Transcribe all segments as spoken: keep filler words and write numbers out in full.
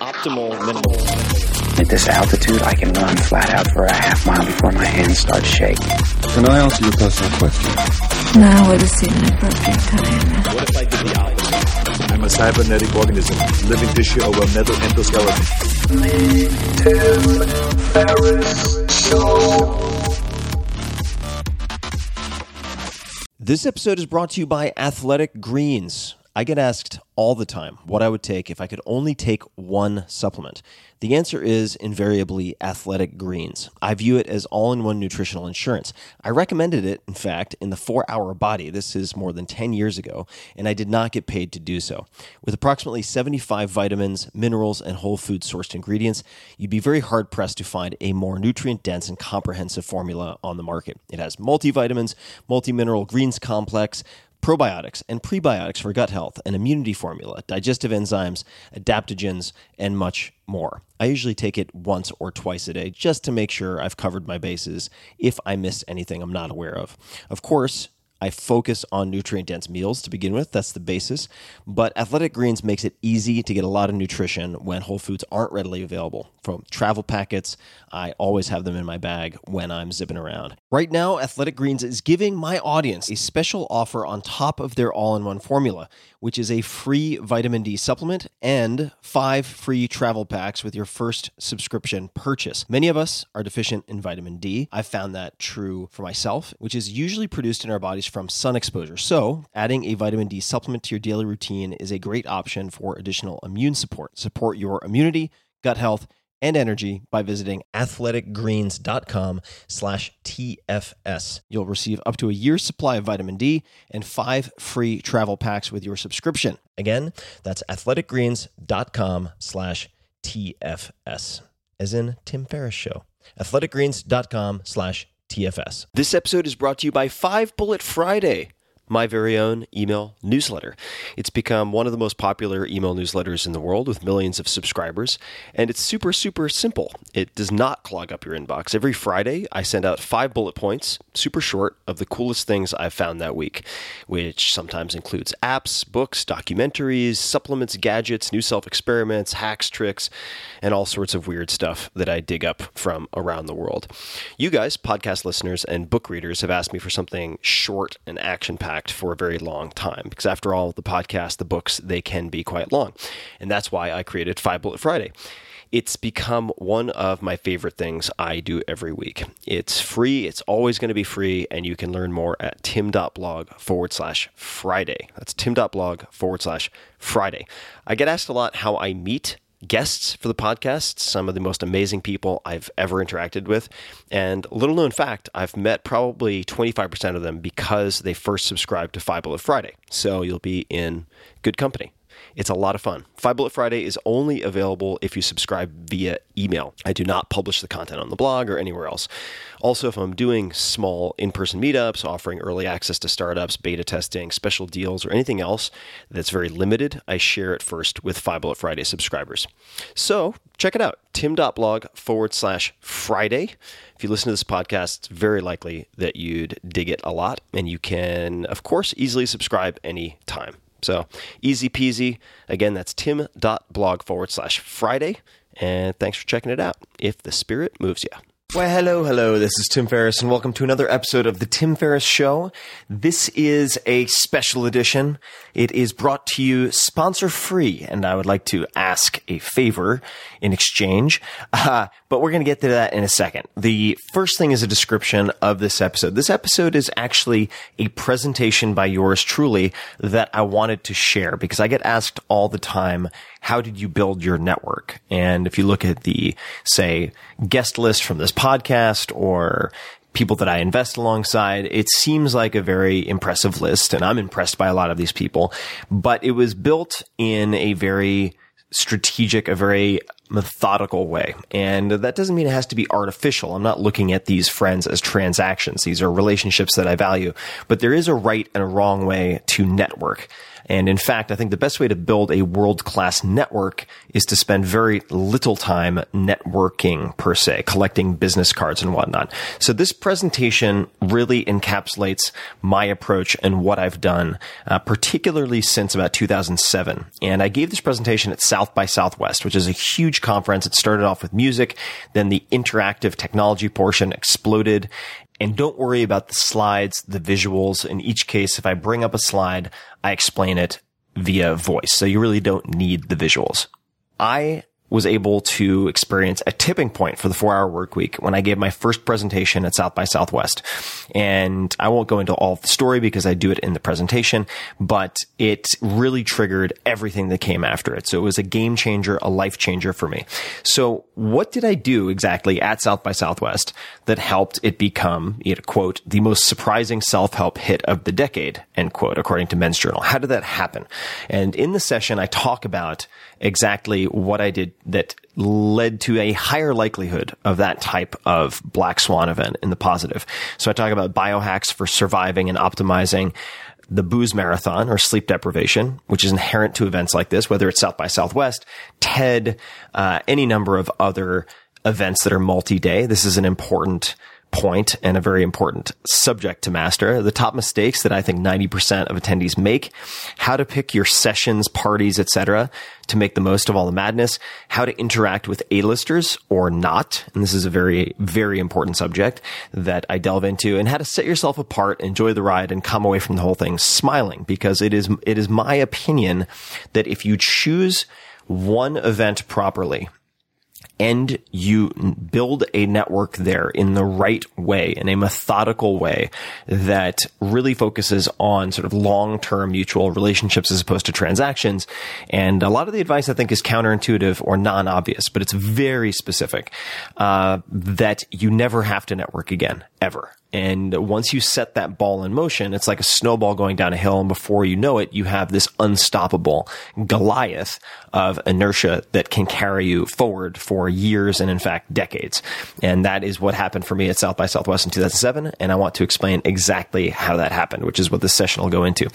optimal minimal. At this altitude, I can run flat out for a half mile before my hands start shaking. Can I ask you a personal question? Now would seem an appropriate time. What if I did the opposite? I'm a cybernetic organism, living tissue over metal endoskeleton. The Tim Ferriss Show. This episode is brought to you by Athletic Greens. I get asked all the time what I would take if I could only take one supplement. The answer is invariably Athletic Greens. I view it as all-in-one nutritional insurance. I recommended it, in fact, in the four hour Body. This is more than ten years ago, and I did not get paid to do so. With approximately seventy-five vitamins, minerals, and whole food sourced ingredients, you'd be very hard-pressed to find a more nutrient-dense and comprehensive formula on the market. It has multivitamins, multi-mineral greens complex, probiotics and prebiotics for gut health, an immunity formula, digestive enzymes, adaptogens, and much more. I usually take it once or twice a day just to make sure I've covered my bases if I missed anything I'm not aware of. Of course, I focus on nutrient-dense meals to begin with. That's the basis. But Athletic Greens makes it easy to get a lot of nutrition when whole foods aren't readily available. From travel packets, I always have them in my bag when I'm zipping around. Right now, Athletic Greens is giving my audience a special offer on top of their all-in-one formula, which is a free vitamin D supplement and five free travel packs with your first subscription purchase. Many of us are deficient in vitamin D. I've found that true for myself, which is usually produced in our bodies from sun exposure. So adding a vitamin D supplement to your daily routine is a great option for additional immune support. Support your immunity, gut health, and energy by visiting athleticgreens.com slash TFS. You'll receive up to a year's supply of vitamin D and five free travel packs with your subscription. Again, that's athleticgreens.com slash TFS, as in Tim Ferriss Show. athleticgreens.com slash TFS. This episode is brought to you by Five Bullet Friday, my very own email newsletter. It's become one of the most popular email newsletters in the world with millions of subscribers, and it's super, super simple. It does not clog up your inbox. Every Friday, I send out five bullet points, super short, of the coolest things I've found that week, which sometimes includes apps, books, documentaries, supplements, gadgets, new self-experiments, hacks, tricks, and all sorts of weird stuff that I dig up from around the world. You guys, podcast listeners and book readers, have asked me for something short and action-packed for a very long time, because after all, the podcast, the books, they can be quite long. And that's why I created Five Bullet Friday. It's become one of my favorite things I do every week. It's free. It's always going to be free. And you can learn more at tim.blog forward slash Friday. That's tim.blog forward slash Friday. I get asked a lot how I meet guests for the podcast, some of the most amazing people I've ever interacted with. And little known fact, I've met probably twenty-five percent of them because they first subscribed to Five Bullet Friday. So you'll be in good company. It's a lot of fun. Five Bullet Friday is only available if you subscribe via email. I do not publish the content on the blog or anywhere else. Also, if I'm doing small in-person meetups, offering early access to startups, beta testing, special deals, or anything else that's very limited, I share it first with Five Bullet Friday subscribers. So check it out, tim.blog forward slash Friday. If you listen to this podcast, it's very likely that you'd dig it a lot, and you can, of course, easily subscribe anytime. So easy peasy. Again, that's tim.blog forward slash Friday. And thanks for checking it out, if the spirit moves you. Well, hello, hello. This is Tim Ferriss, and welcome to another episode of The Tim Ferriss Show. This is a special edition. It is brought to you sponsor-free, and I would like to ask a favor in exchange, uh, but we're going to get to that in a second. The first thing is a description of this episode. This episode is actually a presentation by yours truly that I wanted to share, because I get asked all the time, how did you build your network? And if you look at the, say, guest list from this podcast or people that I invest alongside, it seems like a very impressive list, and I'm impressed by a lot of these people, but it was built in a very strategic, a very methodical way. And that doesn't mean it has to be artificial. I'm not looking at these friends as transactions. These are relationships that I value, but there is a right and a wrong way to network. And in fact, I think the best way to build a world-class network is to spend very little time networking per se, collecting business cards and whatnot. So this presentation really encapsulates my approach and what I've done, uh, particularly since about two thousand seven. And I gave this presentation at South by Southwest, which is a huge conference. It started off with music, then the interactive technology portion exploded. And don't worry about the slides, the visuals. In each case, if I bring up a slide, I explain it via voice. So you really don't need the visuals. I was able to experience a tipping point for the four-hour work week when I gave my first presentation at South by Southwest. And I won't go into all of the story because I do it in the presentation, but it really triggered everything that came after it. So it was a game changer, a life changer for me. So what did I do exactly at South by Southwest that helped it become, you know, quote, the most surprising self-help hit of the decade, end quote, according to Men's Journal? How did that happen? And in the session, I talk about exactly what I did that led to a higher likelihood of that type of black swan event in the positive. So I talk about biohacks for surviving and optimizing the booze marathon or sleep deprivation, which is inherent to events like this, whether it's South by Southwest, TED, uh, any number of other events that are multi-day. This is an important point and a very important subject to master. The top mistakes that I think ninety percent of attendees make, how to pick your sessions, parties, et cetera, to make the most of all the madness, how to interact with A-listers or not. And this is a very, very important subject that I delve into, and how to set yourself apart, enjoy the ride, and come away from the whole thing smiling, because it is, it is my opinion that if you choose one event properly, and you build a network there in the right way, in a methodical way that really focuses on sort of long-term mutual relationships as opposed to transactions. And a lot of the advice I think is counterintuitive or non-obvious, but it's very specific, uh, that you never have to network again, ever. And once you set that ball in motion, it's like a snowball going down a hill. And before you know it, you have this unstoppable Goliath of inertia that can carry you forward for years and, in fact, decades. And that is what happened for me at South by Southwest in two thousand seven. And I want to explain exactly how that happened, which is what this session will go into.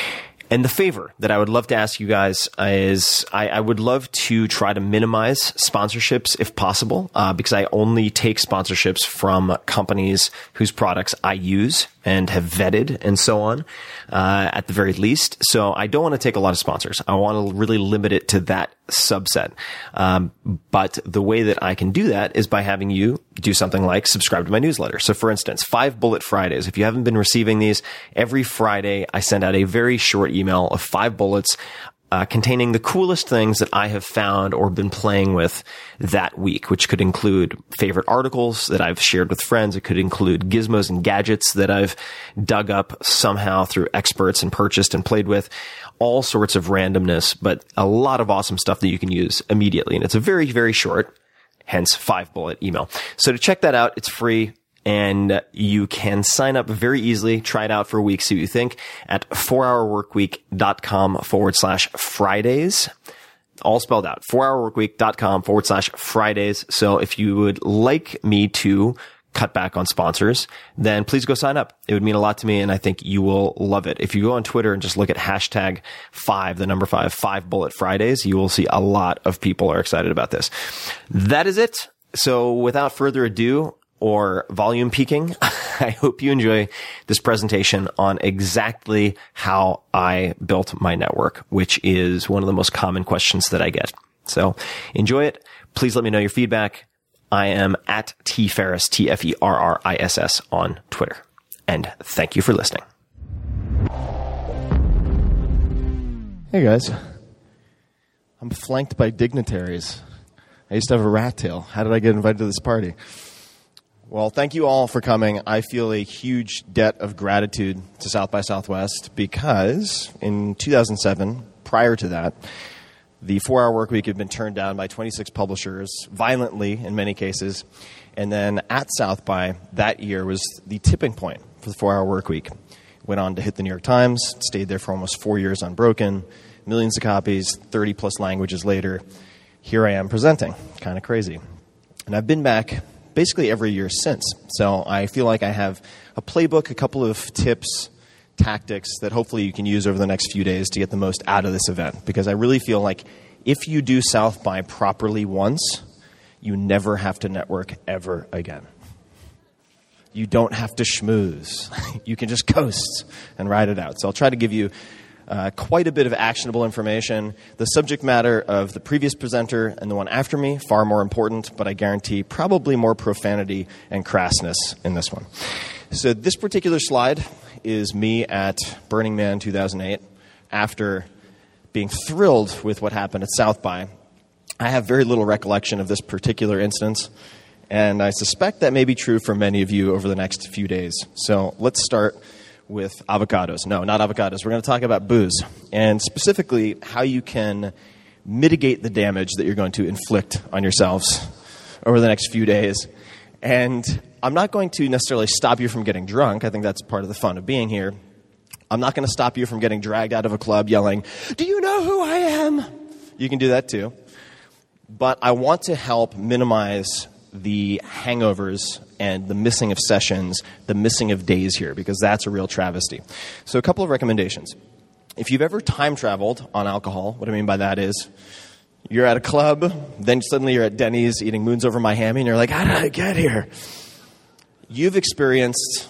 And the favor that I would love to ask you guys is I, I would love to try to minimize sponsorships if possible, uh, because I only take sponsorships from companies whose products I use and have vetted and so on, uh, at the very least. So I don't want to take a lot of sponsors. I want to really limit it to that subset. Um, but the way that I can do that is by having you do something like subscribe to my newsletter. So for instance, Five Bullet Fridays. If you haven't been receiving these, every Friday I send out a very short email of five bullets Uh, containing the coolest things that I have found or been playing with that week, which could include favorite articles that I've shared with friends. It could include gizmos and gadgets that I've dug up somehow through experts and purchased and played with. All sorts of randomness, but a lot of awesome stuff that you can use immediately. And it's a very, very short, hence five bullet email. So to check that out, it's free. And you can sign up very easily. Try it out for a week, see what you think, at four hour work week dot com forward slash Fridays. All spelled out. four hour work week dot com forward slash Fridays. So if you would like me to cut back on sponsors, then please go sign up. It would mean a lot to me, and I think you will love it. If you go on Twitter and just look at hashtag five, the number five, five bullet Fridays, you will see a lot of people are excited about this. That is it. So without further ado, or volume peaking, I hope you enjoy this presentation on exactly how I built my network, which is one of the most common questions that I get. So enjoy it. Please let me know your feedback. I am at T Ferriss, T F E R R I S S on Twitter. And thank you for listening. Hey guys. I'm flanked by dignitaries. I used to have a rat tail. How did I get invited to this party? Well, thank you all for coming. I feel a huge debt of gratitude to South by Southwest because in two thousand seven, prior to that, the four hour work week had been turned down by twenty-six publishers, violently in many cases. And then at South by, that year was the tipping point for the four hour work week. Went on to hit the New York Times, stayed there for almost four years unbroken, millions of copies, thirty plus languages later. Here I am presenting. Kind of crazy. And I've been back basically every year since. So I feel like I have a playbook, a couple of tips tactics that hopefully you can use over the next few days to get the most out of this event. Because I really feel like if you do South by properly once, you never have to network ever again. You don't have to schmooze. You can just coast and ride it out. So I'll try to give you uh, quite a bit of actionable information. The subject matter of the previous presenter and the one after me, far more important, but I guarantee probably more profanity and crassness in this one. So this particular slide is me at Burning Man two thousand eight after being thrilled with what happened at South by. I have very little recollection of this particular instance, and I suspect that may be true for many of you over the next few days. So let's start with avocados. No, not avocados. We're going to talk about booze, and specifically how you can mitigate the damage that you're going to inflict on yourselves over the next few days. And I'm not going to necessarily stop you from getting drunk. I think that's part of the fun of being here. I'm not going to stop you from getting dragged out of a club yelling, "Do you know who I am?" You can do that too. But I want to help minimize the hangovers and the missing of sessions, the missing of days here, because that's a real travesty. So a couple of recommendations. If you've ever time traveled on alcohol, what I mean by that is you're at a club, then suddenly you're at Denny's eating Moons Over My Hammy, and you're like, how did I get here? You've experienced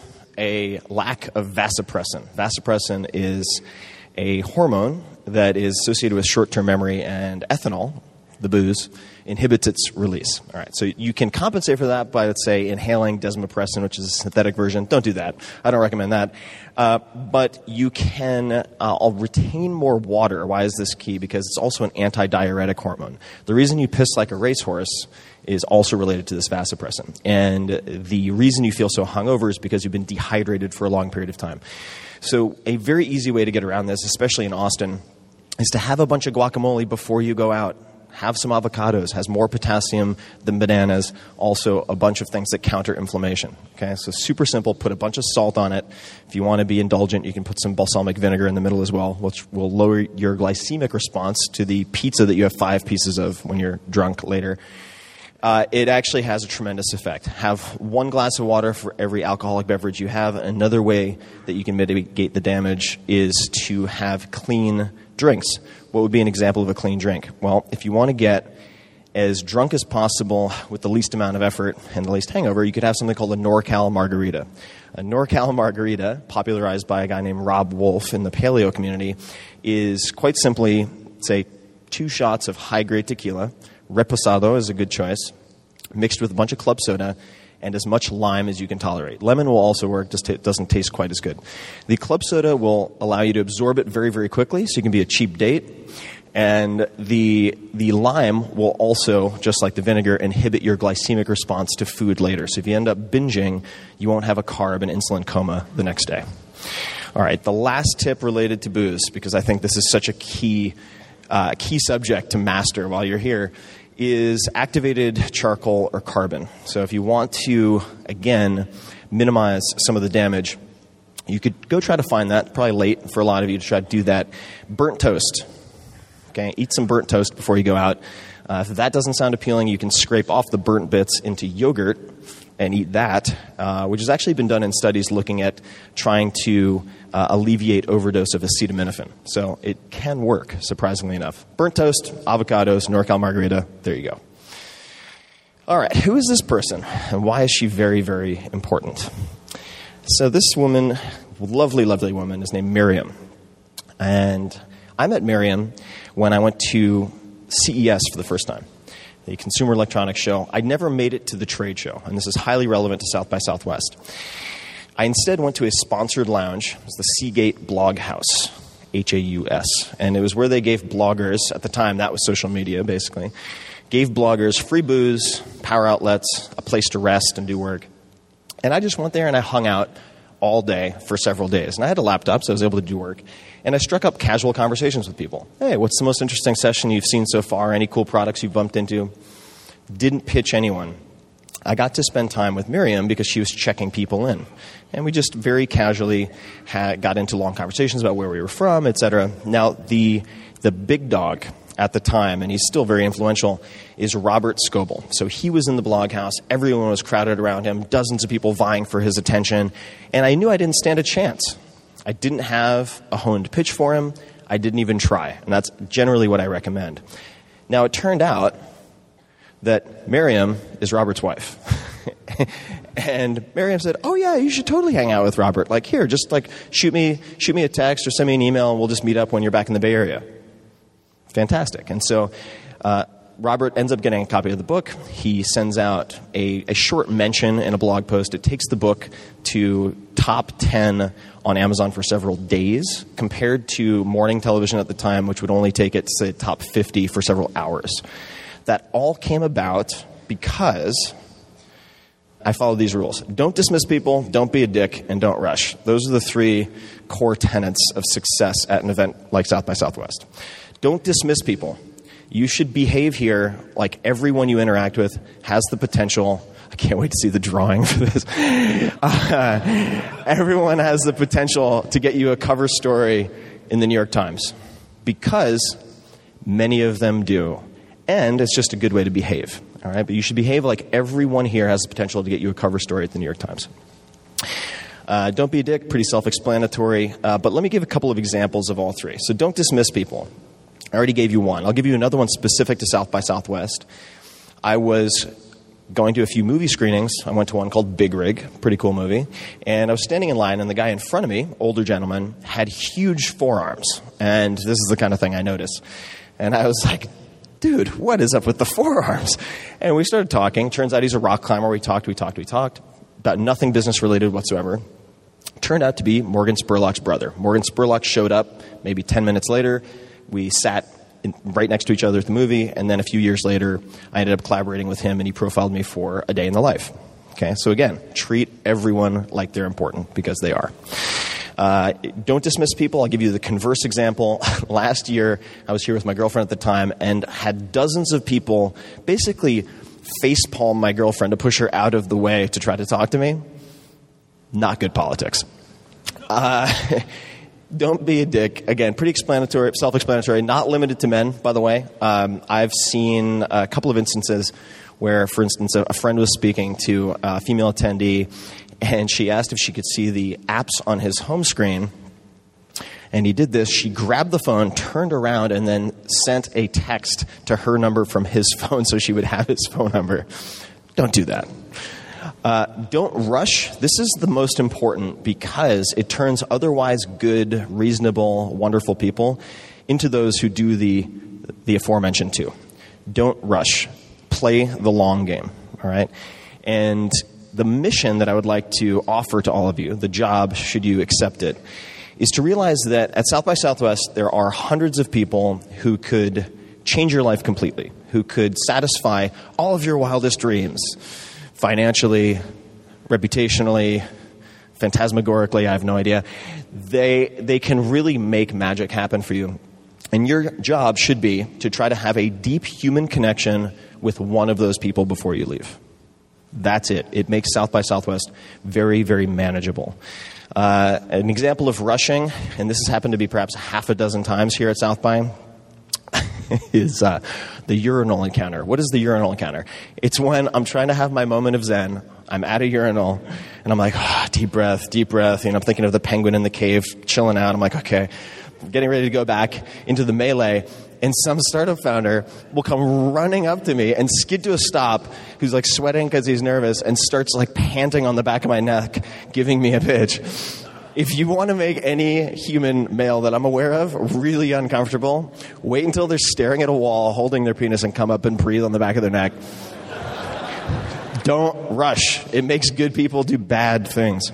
a lack of vasopressin. Vasopressin is a hormone that is associated with short-term memory, and ethanol, the booze, inhibits its release. All right, so you can compensate for that by, let's say, inhaling desmopressin, which is a synthetic version. Don't do that. I don't recommend that. Uh, but you can uh, I'll retain more water. Why is this key? Because it's also an anti-diuretic hormone. The reason you piss like a racehorse is also related to this vasopressin. And the reason you feel so hungover is because you've been dehydrated for a long period of time. So a very easy way to get around this, especially in Austin, is to have a bunch of guacamole before you go out. Have some avocados, has more potassium than bananas, also a bunch of things that counter inflammation. Okay, so super simple, put a bunch of salt on it. If you want to be indulgent, you can put some balsamic vinegar in the middle as well, which will lower your glycemic response to the pizza that you have five pieces of when you're drunk later. Uh, it actually has a tremendous effect. Have one glass of water for every alcoholic beverage you have. Another way that you can mitigate the damage is to have clean drinks. What would be an example of a clean drink? Well, if you want to get as drunk as possible with the least amount of effort and the least hangover, you could have something called a NorCal margarita. A NorCal margarita, popularized by a guy named Rob Wolf in the paleo community, is quite simply, say, two shots of high-grade tequila. Reposado is a good choice, mixed with a bunch of club soda, and as much lime as you can tolerate. Lemon will also work, just it doesn't taste quite as good. The club soda will allow you to absorb it very, very quickly, so you can be a cheap date. And the the lime will also, just like the vinegar, inhibit your glycemic response to food later. So if you end up binging, you won't have a carb and insulin coma the next day. All right, the last tip related to booze, because I think this is such a key uh, key subject to master while you're here, is activated charcoal or carbon. So if you want to, again, minimize some of the damage, you could go try to find that. Probably late for a lot of you to try to do that. Burnt toast. Okay, eat some burnt toast before you go out. Uh, if that doesn't sound appealing, you can scrape off the burnt bits into yogurt and eat that, uh, which has actually been done in studies looking at trying to uh, alleviate overdose of acetaminophen. So it can work, surprisingly enough. Burnt toast, avocados, NorCal margarita, there you go. All right, who is this person, and why is she very, very important? So this woman, lovely, lovely woman, is named Miriam. And I met Miriam when I went to C E S for the first time, the Consumer Electronics Show. I'd never made it to the trade show, and this is highly relevant to South by Southwest. I instead went to a sponsored lounge. It was the Seagate Blog House, H A U S. And it was where they gave bloggers, at the time that was social media basically, gave bloggers free booze, power outlets, a place to rest and do work. And I just went there and I hung out all day for several days. And I had a laptop, so I was able to do work. And I struck up casual conversations with people. Hey, what's the most interesting session you've seen so far? Any cool products you've bumped into? Didn't pitch anyone. I got to spend time with Miriam because she was checking people in. And we just very casually had, got into long conversations about where we were from, et cetera. Now, the the big dog at the time, and he's still very influential, is Robert Scoble. So he was in the blog house. Everyone was crowded around him, dozens of people vying for his attention. And I knew I didn't stand a chance. I didn't have a honed pitch for him. I didn't even try, and that's generally what I recommend. Now, it turned out that Miriam is Robert's wife. And Miriam said, oh, yeah, you should totally hang out with Robert. Like, here, just like shoot me shoot me a text or send me an email, and we'll just meet up when you're back in the Bay Area. Fantastic. And so uh, Robert ends up getting a copy of the book. He sends out a, a short mention in a blog post. It takes the book to top ten on Amazon for several days, compared to morning television at the time, which would only take it to say top fifty for several hours. That all came about because I followed these rules. Don't dismiss people, don't be a dick, and don't rush. Those are the three core tenets of success at an event like South by Southwest. Don't dismiss people. You should behave here like everyone you interact with has the potential. I can't wait to see the drawing for this. Uh, everyone has the potential to get you a cover story in the New York Times, because many of them do. And it's just a good way to behave. All right, but you should behave like everyone here has the potential to get you a cover story at the New York Times. Uh, don't be a dick, pretty self-explanatory. Uh, but let me give a couple of examples of all three. So don't dismiss people. I already gave you one. I'll give you another one specific to South by Southwest. I was going to a few movie screenings. I went to one called Big Rig, pretty cool movie. And I was standing in line, and the guy in front of me, older gentleman, had huge forearms. And this is the kind of thing I notice. And I was like, dude, what is up with the forearms? And we started talking. Turns out he's a rock climber. We talked, we talked, we talked about nothing business related whatsoever. Turned out to be Morgan Spurlock's brother. Morgan Spurlock showed up maybe ten minutes later. We sat in, right next to each other at the movie, and then a few years later, I ended up collaborating with him, and he profiled me for A Day in the Life. Okay, so again, treat everyone like they're important, because they are. Uh, don't dismiss people. I'll give you the converse example. Last year, I was here with my girlfriend at the time and had dozens of people basically facepalm my girlfriend to push her out of the way to try to talk to me. Not good politics. Uh, don't be a dick. Again, pretty explanatory, self-explanatory, not limited to men, by the way. Um, I've seen a couple of instances where, for instance, a, a friend was speaking to a female attendee, and she asked if she could see the apps on his home screen. And he did this. She grabbed the phone, turned around, and then sent a text to her number from his phone so she would have his phone number. Don't do that. Uh, don't rush. This is the most important, because it turns otherwise good, reasonable, wonderful people into those who do the, the aforementioned too. Don't rush. Play the long game, all right? And the mission that I would like to offer to all of you, the job, should you accept it, is to realize that at South by Southwest, there are hundreds of people who could change your life completely, who could satisfy all of your wildest dreams, financially, reputationally, phantasmagorically, I have no idea. They, they can really make magic happen for you. And your job should be to try to have a deep human connection with one of those people before you leave. That's it. It makes South by Southwest very, very manageable. Uh, an example of rushing, and this has happened to be perhaps half a dozen times here at South by, is uh, the urinal encounter. What is the urinal encounter? It's when I'm trying to have my moment of zen. I'm at a urinal, and I'm like, oh, deep breath, deep breath. You know, I'm thinking of the penguin in the cave, chilling out. I'm like, okay, getting ready to go back into the melee. And some startup founder will come running up to me and skid to a stop, who's like sweating because he's nervous, and starts like panting on the back of my neck, giving me a pitch. If you want to make any human male that I'm aware of really uncomfortable, wait until they're staring at a wall, holding their penis, and come up and breathe on the back of their neck. Don't rush. It makes good people do bad things.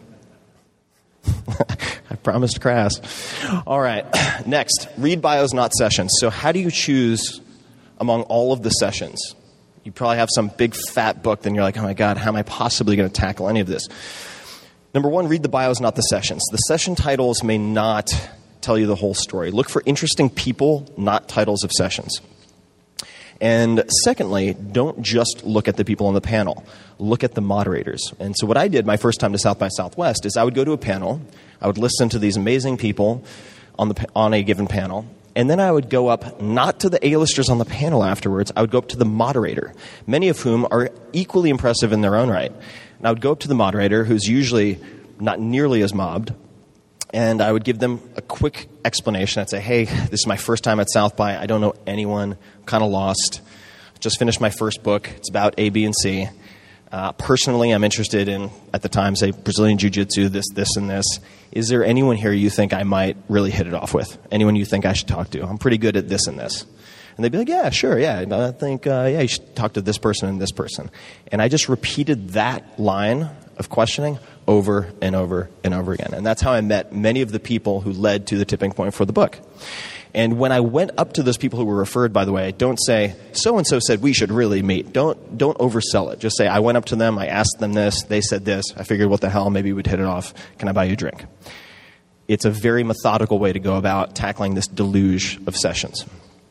I promised crass. All right. Next, read bios, not sessions. So how do you choose among all of the sessions? You probably have some big fat book, then you're like, oh my God, how am I possibly going to tackle any of this? Number one, read the bios, not the sessions. The session titles may not tell you the whole story. Look for interesting people, not titles of sessions. And secondly, don't just look at the people on the panel. Look at the moderators. And so what I did my first time to South by Southwest is I would go to a panel, I would listen to these amazing people on the on a given panel, and then I would go up not to the A-listers on the panel afterwards, I would go up to the moderator, many of whom are equally impressive in their own right. And I would go up to the moderator, who's usually not nearly as mobbed, And I would give them a quick explanation. I'd say, hey, this is my first time at South by. I don't know anyone. I'm kind of lost. Just finished my first book. It's about A, B, and C. Uh, personally, I'm interested in, at the time, say, Brazilian Jiu-Jitsu, this, this, and this. Is there anyone here you think I might really hit it off with? Anyone you think I should talk to? I'm pretty good at this and this. And they'd be like, yeah, sure, yeah. I think, uh, yeah, you should talk to this person and this person. And I just repeated that line of questioning over and over and over again. And that's how I met many of the people who led to the tipping point for the book. And when I went up to those people who were referred, by the way, don't say, so-and-so said we should really meet. Don't don't oversell it. Just say, I went up to them, I asked them this, they said this, I figured, what the hell, maybe we'd hit it off. Can I buy you a drink? It's a very methodical way to go about tackling this deluge of sessions.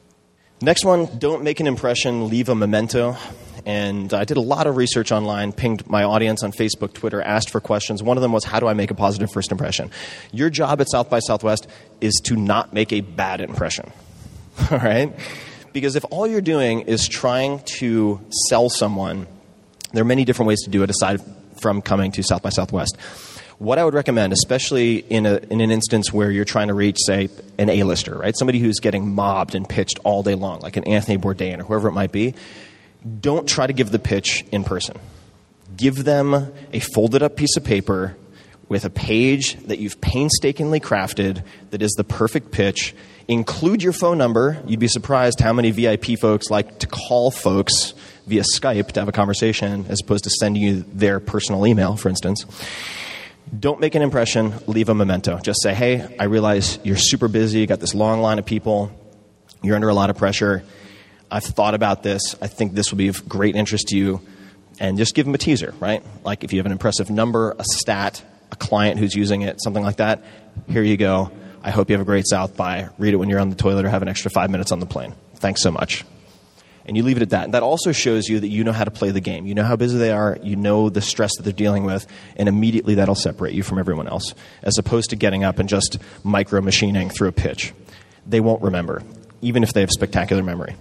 Next one, don't make an impression, leave a memento. And I did a lot of research online, pinged my audience on Facebook, Twitter, asked for questions. One of them was, how do I make a positive first impression? Your job at South by Southwest is to not make a bad impression, all right? Because if all you're doing is trying to sell someone, there are many different ways to do it aside from coming to South by Southwest. What I would recommend, especially in, a, in an instance where you're trying to reach, say, an A-lister, right? Somebody who's getting mobbed and pitched all day long, like an Anthony Bourdain or whoever it might be, don't try to give the pitch in person. Give them a folded up piece of paper with a page that you've painstakingly crafted that is the perfect pitch. Include your phone number. You'd be surprised how many V I P folks like to call folks via Skype to have a conversation as opposed to sending you their personal email, for instance. Don't make an impression. Leave a memento. Just say, hey, I realize you're super busy. You got this long line of people. You're under a lot of pressure. I've thought about this. I think this will be of great interest to you. And just give them a teaser, right? Like if you have an impressive number, a stat, a client who's using it, something like that, here you go. I hope you have a great South by. Read it when you're on the toilet or have an extra five minutes on the plane. Thanks so much. And you leave it at that. And that also shows you that you know how to play the game. You know how busy they are. You know the stress that they're dealing with. And immediately that'll separate you from everyone else, as opposed to getting up and just micro-machining through a pitch. They won't remember, even if they have spectacular memory.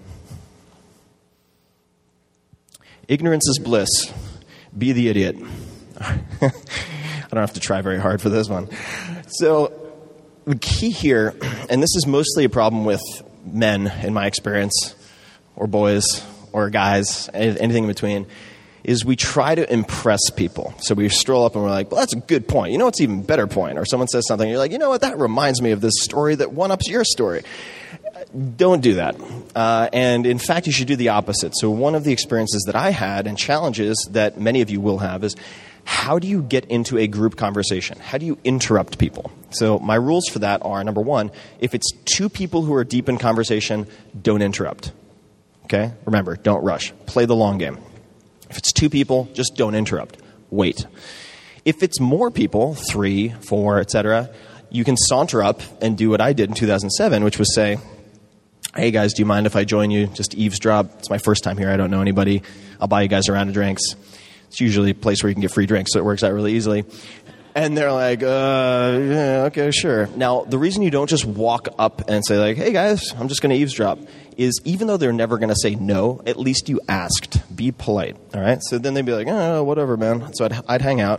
Ignorance is bliss. Be the idiot. I don't have to try very hard for this one. So the key here, and this is mostly a problem with men in my experience, or boys, or guys, anything in between, is we try to impress people. So we stroll up and we're like, well, that's a good point. You know what's even better point? Or someone says something, you're like, you know what, that reminds me of this story that one-ups your story. Don't do that. Uh, and in fact, you should do the opposite. So one of the experiences that I had and challenges that many of you will have is, how do you get into a group conversation? How do you interrupt people? So my rules for that are, number one, if it's two people who are deep in conversation, don't interrupt. Okay? Remember, don't rush. Play the long game. If it's two people, just don't interrupt. Wait. If it's more people, three, four, et cetera, you can saunter up and do what I did in two thousand seven, which was say, hey guys, do you mind if I join you? Just eavesdrop. It's my first time here. I don't know anybody. I'll buy you guys a round of drinks. It's usually a place where you can get free drinks, so it works out really easily. And they're like, uh, yeah, okay, sure. Now, the reason you don't just walk up and say like, hey guys, I'm just going to eavesdrop, is even though they're never going to say no, at least you asked. Be polite, all right? So then they'd be like, oh, whatever, man. So I'd, I'd hang out.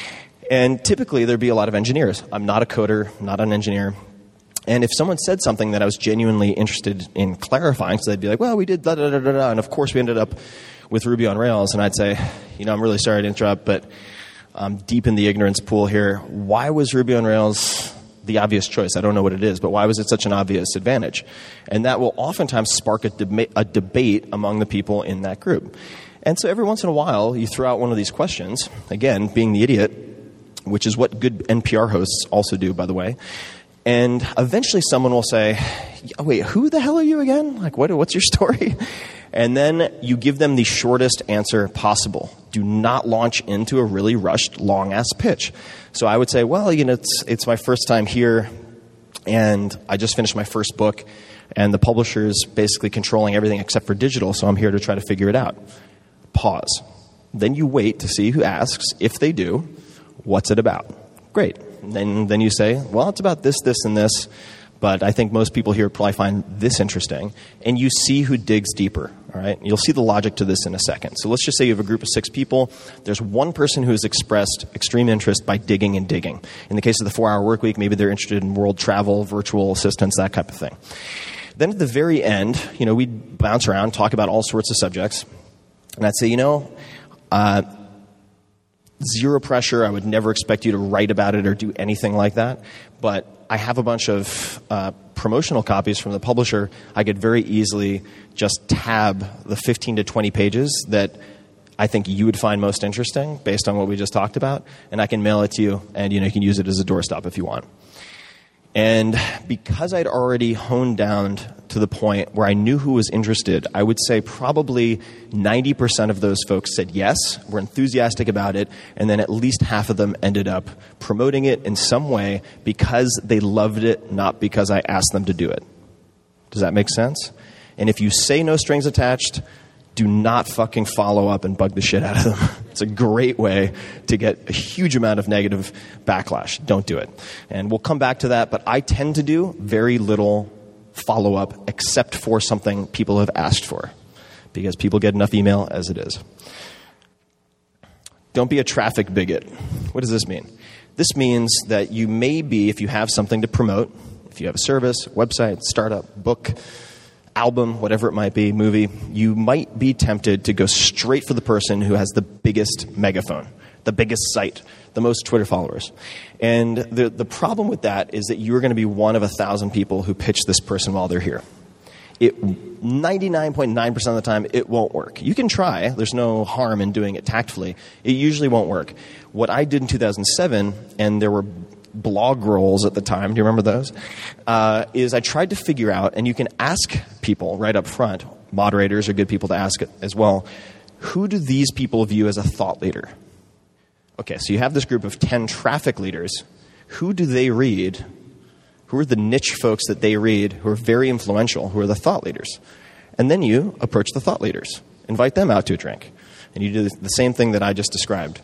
And typically there'd be a lot of engineers. I'm not a coder, not an engineer. And if someone said something that I was genuinely interested in clarifying, so they'd be like, well, we did da da da da da, and of course we ended up with Ruby on Rails, and I'd say, you know, I'm really sorry to interrupt, but I'm deep in the ignorance pool here. Why was Ruby on Rails the obvious choice? I don't know what it is, but why was it such an obvious advantage? And that will oftentimes spark a, deba- a debate among the people in that group. And so every once in a while, you throw out one of these questions, again, being the idiot, which is what good N P R hosts also do, by the way. And eventually someone will say, oh, wait, who the hell are you again? Like, what, what's your story? And then you give them the shortest answer possible. Do not launch into a really rushed, long-ass pitch. So I would say, well, you know, it's, it's my first time here, and I just finished my first book, and the publisher's basically controlling everything except for digital, so I'm here to try to figure it out. Pause. Then you wait to see who asks. If they do, what's it about? Great. Then, then you say, well, it's about this, this, and this, but I think most people here probably find this interesting. And you see who digs deeper, all right? You'll see the logic to this in a second. So let's just say you have a group of six people. There's one person who has expressed extreme interest by digging and digging. In the case of the four-hour work week, maybe they're interested in world travel, virtual assistants, that type of thing. Then at the very end, you know, we'd bounce around, talk about all sorts of subjects. And I'd say, you know, uh, zero pressure. I would never expect you to write about it or do anything like that. But I have a bunch of uh, promotional copies from the publisher. I could very easily just tab the fifteen to twenty pages that I think you would find most interesting based on what we just talked about. And I can mail it to you, and you know, you can use it as a doorstop if you want. And because I'd already honed down to the point where I knew who was interested, I would say probably ninety percent of those folks said yes, were enthusiastic about it, and then at least half of them ended up promoting it in some way because they loved it, not because I asked them to do it. Does that make sense? And if you say no strings attached, do not fucking follow up and bug the shit out of them. It's a great way to get a huge amount of negative backlash. Don't do it. And we'll come back to that, but I tend to do very little follow-up except for something people have asked for, because people get enough email as it is. Don't be a traffic bigot. What does this mean? This means that you may be, if you have something to promote, if you have a service, website, startup, book, album, whatever it might be, movie, you might be tempted to go straight for the person who has the biggest megaphone, the biggest site, the most Twitter followers. And the the problem with that is that you're going to be one of a thousand people who pitch this person while they're here. It ninety-nine point nine percent of the time, it won't work. You can try. There's no harm in doing it tactfully. It usually won't work. What I did in two thousand seven, and there were blog rolls at the time, do you remember those? Uh, is I tried to figure out, and you can ask people right up front, moderators are good people to ask it as well, who do these people view as a thought leader? Okay, so you have this group of ten traffic leaders. Who do they read? Who are the niche folks that they read who are very influential, who are the thought leaders? And then you approach the thought leaders, invite them out to a drink. And you do the same thing that I just described.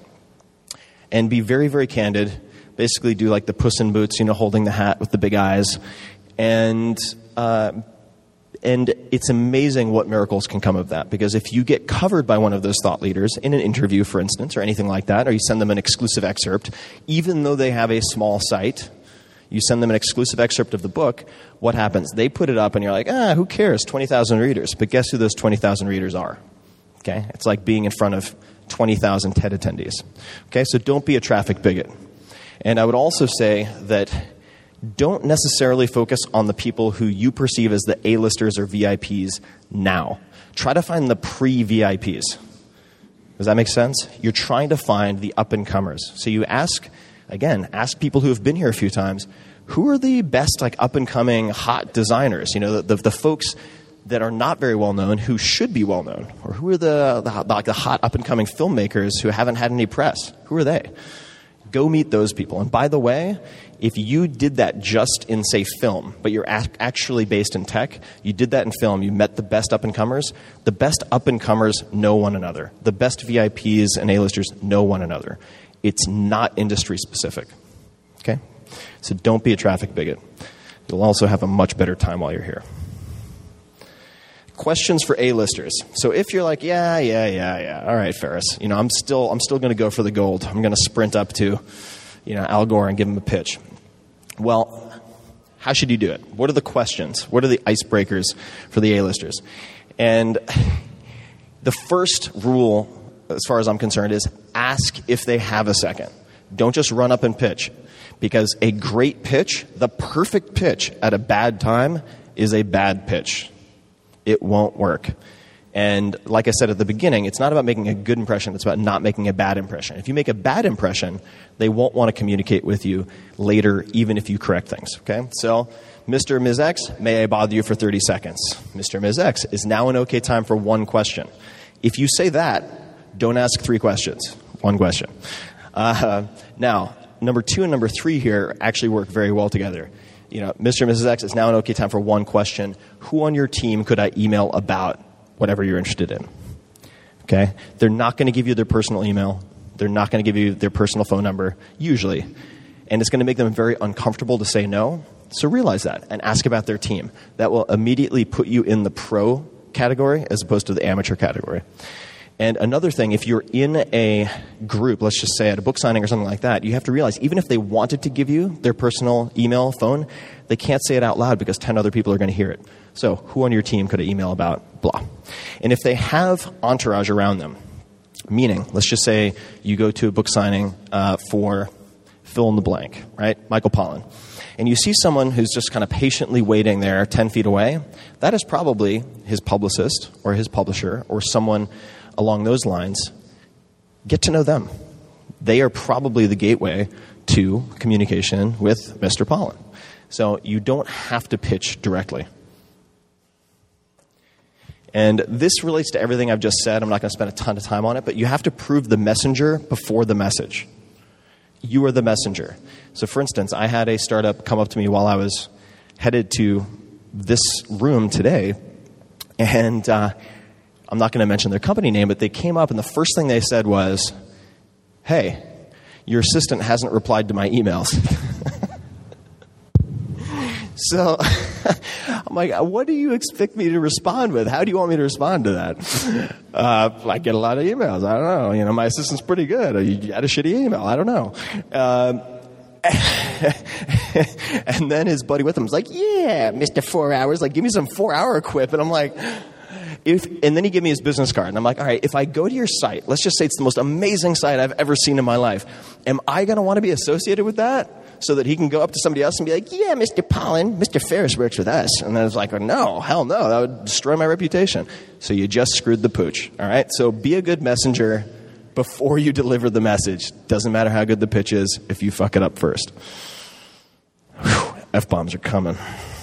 And be very, very candid. Basically do like the Puss in Boots, you know, holding the hat with the big eyes. And uh, and it's amazing what miracles can come of that. Because if you get covered by one of those thought leaders in an interview, for instance, or anything like that, or you send them an exclusive excerpt, even though they have a small site, you send them an exclusive excerpt of the book, what happens? They put it up and you're like, ah, who cares, twenty thousand readers. But guess who those twenty thousand readers are? Okay, it's like being in front of twenty thousand TED attendees. Okay, so don't be a traffic bigot. And I would also say that don't necessarily focus on the people who you perceive as the A-listers or V I Ps now. Try to find the pre-V I Ps. Does that make sense? You're trying to find the up-and-comers. So you ask, again, ask people who have been here a few times, who are the best like up-and-coming hot designers? You know, the, the, the folks that are not very well known who should be well known? Or who are the, the, like the hot up-and-coming filmmakers who haven't had any press? Who are they? Go meet those people. And by the way, if you did that just in, say, film, but you're ac- actually based in tech, you did that in film, you met the best up-and-comers, the best up-and-comers know one another. The best V I Ps and A-listers know one another. It's not industry-specific. Okay? So don't be a traffic bigot. You'll also have a much better time while you're here. Questions for A-listers. So if you're like, yeah, yeah, yeah, yeah, all right, Ferris, you know, I'm still, I'm still going to go for the gold. I'm going to sprint up to, you know, Al Gore and give him a pitch. Well, how should you do it? What are the questions? What are the icebreakers for the A-listers? And the first rule, as far as I'm concerned, is ask if they have a second. Don't just run up and pitch, because a great pitch, the perfect pitch at a bad time, is a bad pitch. It won't work. And like I said at the beginning, it's not about making a good impression. It's about not making a bad impression. If you make a bad impression, they won't want to communicate with you later, even if you correct things. Okay? So, Mister or Miz X, may I bother you for thirty seconds? Mister or Miz X, is now an okay time for one question? If you say that, don't ask three questions. One question. Uh, now, number two and number three here actually work very well together. You know, Mister and Missus X, it's now an okay time for one question. Who on your team could I email about whatever you're interested in? Okay? They're not going to give you their personal email. They're not going to give you their personal phone number, usually. And it's going to make them very uncomfortable to say no. So realize that and ask about their team. That will immediately put you in the pro category as opposed to the amateur category. And another thing, if you're in a group, let's just say at a book signing or something like that, you have to realize even if they wanted to give you their personal email, phone, they can't say it out loud because ten other people are going to hear it. So who on your team could I email about blah? And if they have entourage around them, meaning, let's just say you go to a book signing uh, for fill in the blank, right? Michael Pollan. And you see someone who's just kind of patiently waiting there ten feet away, that is probably his publicist or his publisher or someone along those lines. Get to know them. They are probably the gateway to communication with Mister Pollan. So you don't have to pitch directly. And this relates to everything I've just said. I'm not going to spend a ton of time on it, but you have to prove the messenger before the message. You are the messenger. So for instance, I had a startup come up to me while I was headed to this room today, and uh, I'm not going to mention their company name, but they came up and the first thing they said was, "Hey, your assistant hasn't replied to my emails." So I'm like, what do you expect me to respond with? How do you want me to respond to that? Uh, I get a lot of emails. I don't know. You know, my assistant's pretty good. You had a shitty email. I don't know. Um, and then his buddy with him was like, "Yeah, Mister Four Hours, like, give me some four-hour quip." And I'm like, if, and then he gave me his business card. And I'm like, all right, if I go to your site, let's just say it's the most amazing site I've ever seen in my life. Am I going to want to be associated with that? So that he can go up to somebody else and be like, "Yeah, Mister Pollan, Mister Ferris works with us." And then it's like, oh, no, hell no, that would destroy my reputation. So you just screwed the pooch, all right? So be a good messenger before you deliver the message. Doesn't matter how good the pitch is if you fuck it up first. Whew, F-bombs are coming.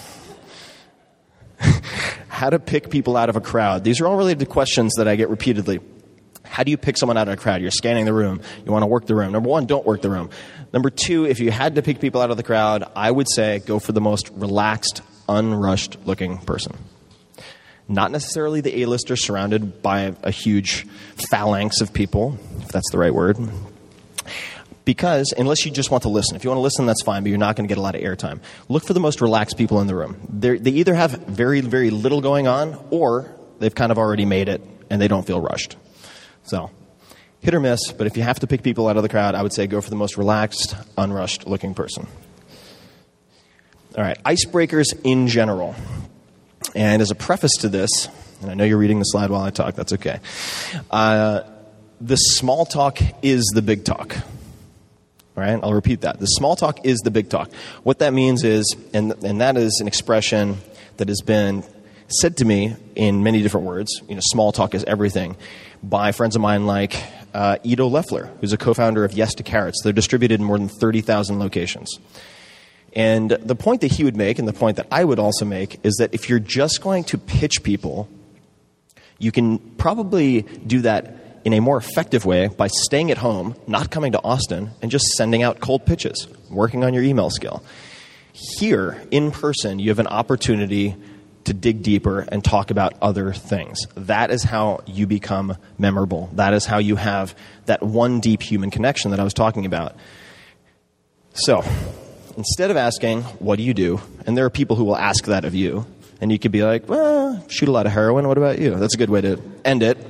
How to pick people out of a crowd. These are all related to questions that I get repeatedly. How do you pick someone out of a crowd? You're scanning the room. You want to work the room. Number one, don't work the room. Number two, if you had to pick people out of the crowd, I would say go for the most relaxed, unrushed looking person. Not necessarily the A-lister surrounded by a huge phalanx of people, if that's the right word. Because unless you just want to listen. If you want to listen, that's fine, but you're not going to get a lot of airtime. Look for the most relaxed people in the room. They're, they either have very, very little going on, or they've kind of already made it, and they don't feel rushed. So, hit or miss, but if you have to pick people out of the crowd, I would say go for the most relaxed, unrushed looking person. All right, icebreakers in general. And as a preface to this, and I know you're reading the slide while I talk, that's okay. Uh, the small talk is the big talk. All right, I'll repeat that. The small talk is the big talk. What that means is, and, and that is an expression that has been said to me in many different words, you know, small talk is everything, by friends of mine like uh, Ido Leffler, who's a co-founder of Yes to Carrots. They're distributed in more than thirty thousand locations. And the point that he would make, and the point that I would also make, is that if you're just going to pitch people, you can probably do that in a more effective way by staying at home, not coming to Austin, and just sending out cold pitches, working on your email skill. Here, in person, you have an opportunity to dig deeper and talk about other things. That is how you become memorable. That is how you have that one deep human connection that I was talking about. So, instead of asking, what do you do? And there are people who will ask that of you. And you could be like, well, shoot a lot of heroin. What about you? That's a good way to end it.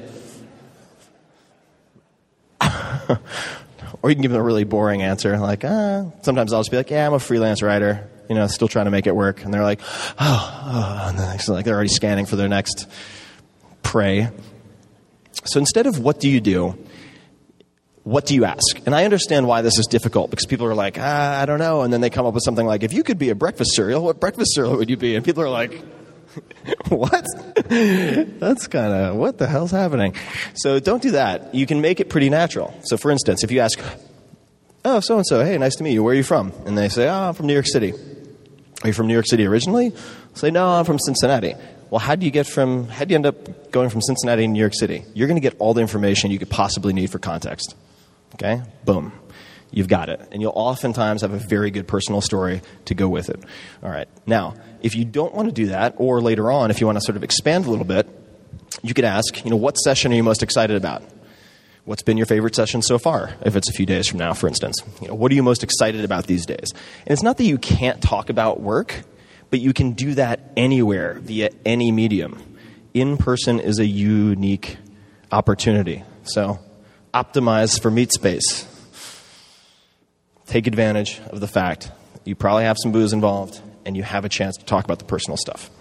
Or you can give them a really boring answer. Like, ah, sometimes I'll just be like, yeah, I'm a freelance writer. You know, still trying to make it work. And they're like, oh, oh. And then like they're already scanning for their next prey. So instead of what do you do, what do you ask? And I understand why this is difficult, because people are like, ah, I don't know. And then they come up with something like, if you could be a breakfast cereal, what breakfast cereal would you be? And people are like, what? That's kind of, what the hell's happening? So don't do that. You can make it pretty natural. So for instance, if you ask, oh, so-and-so, hey, nice to meet you. Where are you from? And they say, oh, I'm from New York City. Are you from New York City originally? I'll say, no, I'm from Cincinnati. Well, how do you get from, how do you end up going from Cincinnati to New York City? You're going to get all the information you could possibly need for context. Okay? Boom. You've got it. And you'll oftentimes have a very good personal story to go with it. All right. Now, if you don't want to do that, or later on, if you want to sort of expand a little bit, you could ask, you know, what session are you most excited about? What's been your favorite session so far, if it's a few days from now, for instance? You know, what are you most excited about these days? And it's not that you can't talk about work, but you can do that anywhere via any medium. In-person is a unique opportunity. So optimize for meet space. Take advantage of the fact that you probably have some booze involved and you have a chance to talk about the personal stuff.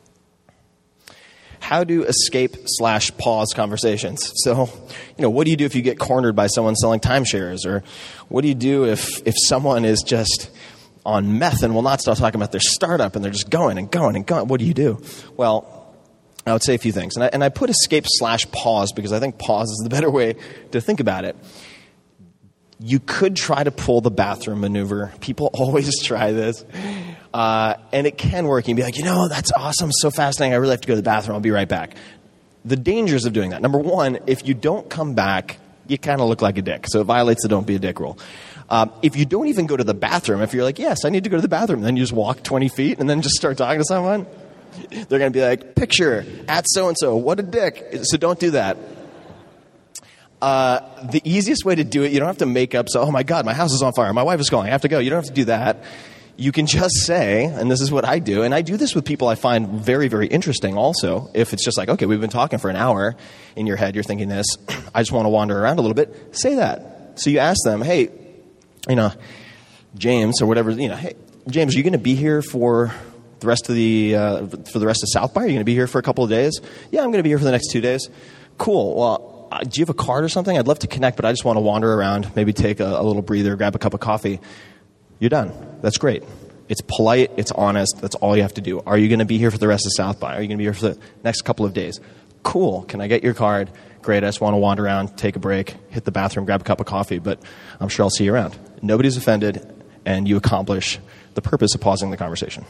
How to escape slash pause conversations. So, you know, what do you do if you get cornered by someone selling timeshares? Or what do you do if, if someone is just on meth and will not stop talking about their startup and they're just going and going and going? What do you do? Well, I would say a few things. And I, and I put escape slash pause because I think pause is the better way to think about it. You could try to pull the bathroom maneuver. People always try this. Uh, and it can work. You can be like, you know, that's awesome, so fascinating. I really have to go to the bathroom. I'll be right back. The dangers of doing that. Number one, if you don't come back, you kind of look like a dick. So it violates the don't be a dick rule. Um, if you don't even go to the bathroom, if you're like, yes, I need to go to the bathroom, then you just walk twenty feet and then just start talking to someone, they're going to be like, picture at so-and-so, what a dick. So don't do that. Uh, the easiest way to do it, you don't have to make up, so, oh my God, my house is on fire, my wife is calling, I have to go. You don't have to do that. You can just say, and this is what I do, and I do this with people I find very, very interesting also. If it's just like, okay, we've been talking for an hour, in your head you're thinking this, I just want to wander around a little bit, say that. So you ask them, hey, you know, James, or whatever, you know, hey, James, are you going to be here for the rest of the, uh, for the rest of South by? Are you going to be here for a couple of days? Yeah, I'm going to be here for the next two days. Cool, well, Uh, do you have a card or something? I'd love to connect, but I just want to wander around, maybe take a, a little breather, grab a cup of coffee. You're done. That's great. It's polite. It's honest. That's all you have to do. Are you going to be here for the rest of South by? Are you going to be here for the next couple of days? Cool. Can I get your card? Great. I just want to wander around, take a break, hit the bathroom, grab a cup of coffee, but I'm sure I'll see you around. Nobody's offended, and you accomplish the purpose of pausing the conversation.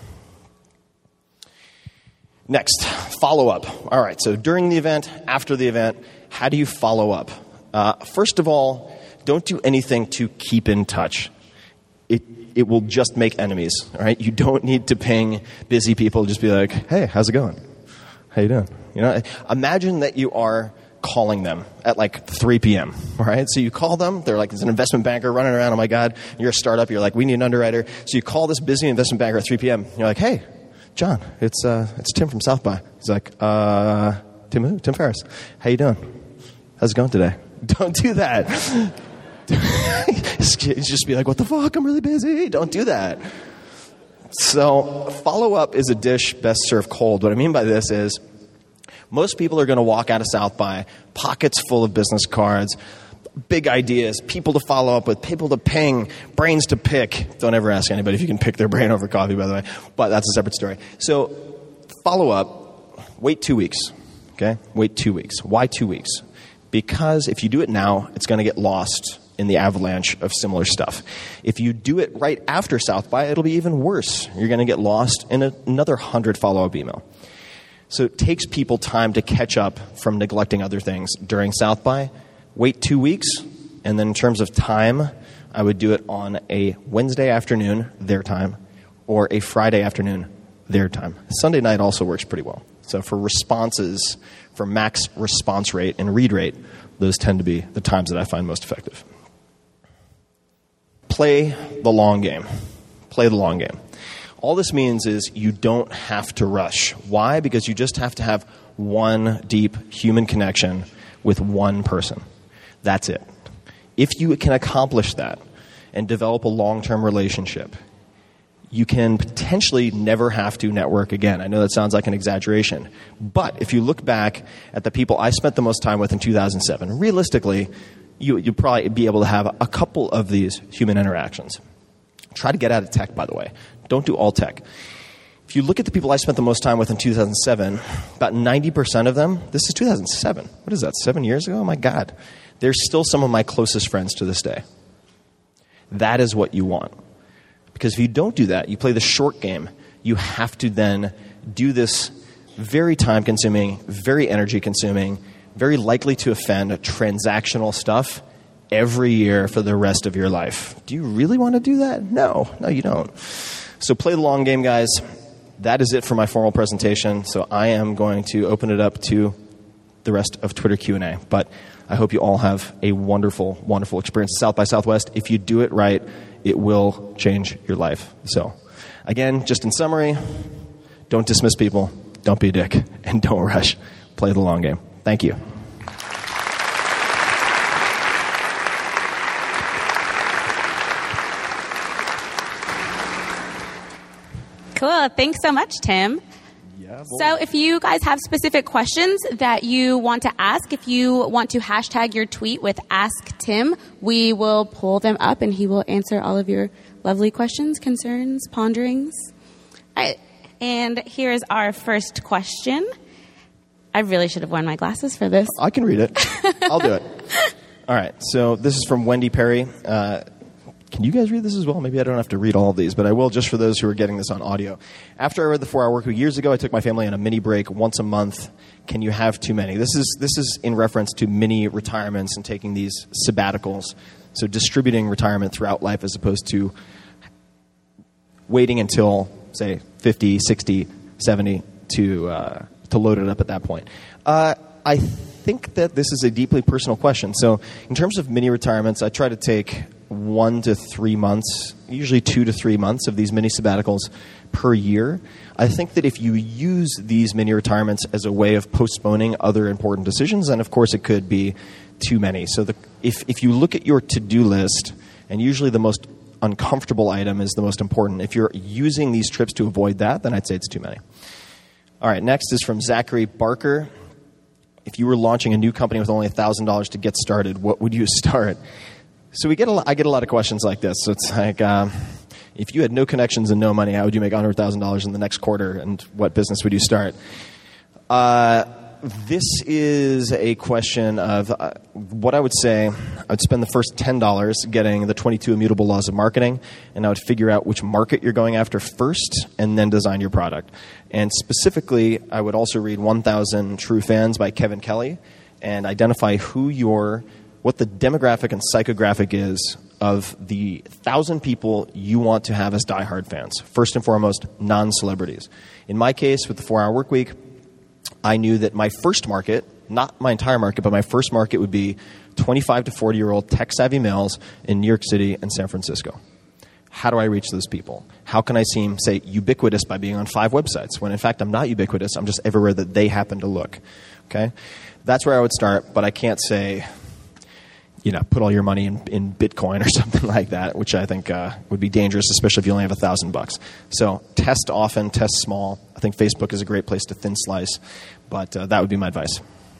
Next, follow up. All right, so during the event, after the event, how do you follow up? Uh, first of all, don't do anything to keep in touch. It it will just make enemies, all right? You don't need to ping busy people. Just be like, hey, how's it going? How you doing? You know, imagine that you are calling them at like three p.m., all right? So you call them. They're like, there's an investment banker running around. Oh, my God. You're a startup. You're like, we need an underwriter. So you call this busy investment banker at three p.m. You're like, hey, John, it's uh, it's Tim from South by. He's like, uh, Tim who? Tim Ferriss. How you doing? How's it going today? Don't do that. Just be like, what the fuck? I'm really busy. Don't do that. So follow-up is a dish best served cold. What I mean by this is most people are going to walk out of South by, pockets full of business cards, big ideas, people to follow up with, people to ping, brains to pick. Don't ever ask anybody if you can pick their brain over coffee, by the way. But that's a separate story. So follow-up, wait two weeks. Okay? Wait two weeks. Why two weeks? Because if you do it now, it's going to get lost in the avalanche of similar stuff. If you do it right after South by, it'll be even worse. You're going to get lost in a, another hundred follow-up email. So it takes people time to catch up from neglecting other things during South by. Wait two weeks, and then in terms of time, I would do it on a Wednesday afternoon, their time, or a Friday afternoon, their time. Sunday night also works pretty well. So for responses, for max response rate and read rate, those tend to be the times that I find most effective. Play the long game. Play the long game. All this means is you don't have to rush. Why? Because you just have to have one deep human connection with one person. That's it. If you can accomplish that and develop a long-term relationship, you can potentially never have to network again. I know that sounds like an exaggeration. But if you look back at the people I spent the most time with in two thousand seven, realistically, you, you'd probably be able to have a couple of these human interactions. Try to get out of tech, by the way. Don't do all tech. If you look at the people I spent the most time with in two thousand seven, about ninety percent of them, this is two thousand seven. What is that, seven years ago? Oh, my God. They're still some of my closest friends to this day. That is what you want. Because if you don't do that, you play the short game, you have to then do this very time-consuming, very energy-consuming, very likely to offend transactional stuff every year for the rest of your life. Do you really want to do that? No. No, you don't. So play the long game, guys. That is it for my formal presentation. So I am going to open it up to the rest of Twitter Q and A. But I hope you all have a wonderful, wonderful experience at South by Southwest. If you do it right, it will change your life. So, again, just in summary, don't dismiss people, don't be a dick, and don't rush. Play the long game. Thank you. Cool. Thanks so much, Tim. Yeah, so if you guys have specific questions that you want to ask, if you want to hashtag your tweet with Ask Tim, we will pull them up and he will answer all of your lovely questions, concerns, ponderings. All right. And here's our first question. I really should have worn my glasses for this. I can read it. I'll do it. All right. So this is from Wendy Perry. Uh, Can you guys read this as well? Maybe I don't have to read all of these, but I will just for those who are getting this on audio. After I read The four hour Workweek years ago, I took my family on a mini break once a month. Can you have too many? This is this is in reference to mini retirements and taking these sabbaticals. So distributing retirement throughout life as opposed to waiting until, say, fifty, sixty, seventy to, uh, to load it up at that point. Uh, I think that this is a deeply personal question. So in terms of mini retirements, I try to take one to three months, usually two to three months of these mini sabbaticals per year. I think that if you use these mini retirements as a way of postponing other important decisions, then of course it could be too many. So the, if, if you look at your to-do list, and usually the most uncomfortable item is the most important, if you're using these trips to avoid that, then I'd say it's too many. All right, next is from Zachary Barker. If you were launching a new company with only one thousand dollars to get started, what would you start? So we get a lot, I get a lot of questions like this. So it's like, um, if you had no connections and no money, how would you make one hundred thousand dollars in the next quarter, and what business would you start? Uh, this is a question of uh, what I would say. I would spend the first ten dollars getting the twenty-two immutable laws of marketing, and I would figure out which market you're going after first, and then design your product. And specifically, I would also read one thousand True Fans by Kevin Kelly and identify who your what the demographic and psychographic is of the thousand people you want to have as diehard fans. First and foremost, non-celebrities. In my case, with the four hour Workweek, I knew that my first market, not my entire market, but my first market would be twenty-five to forty-year-old tech-savvy males in New York City and San Francisco. How do I reach those people? How can I seem, say, ubiquitous by being on five websites, when in fact I'm not ubiquitous, I'm just everywhere that they happen to look? Okay? That's where I would start, but I can't say, you know, put all your money in, in Bitcoin or something like that, which I think uh, would be dangerous, especially if you only have a thousand bucks. So test often, test small. I think Facebook is a great place to thin slice, but uh, that would be my advice.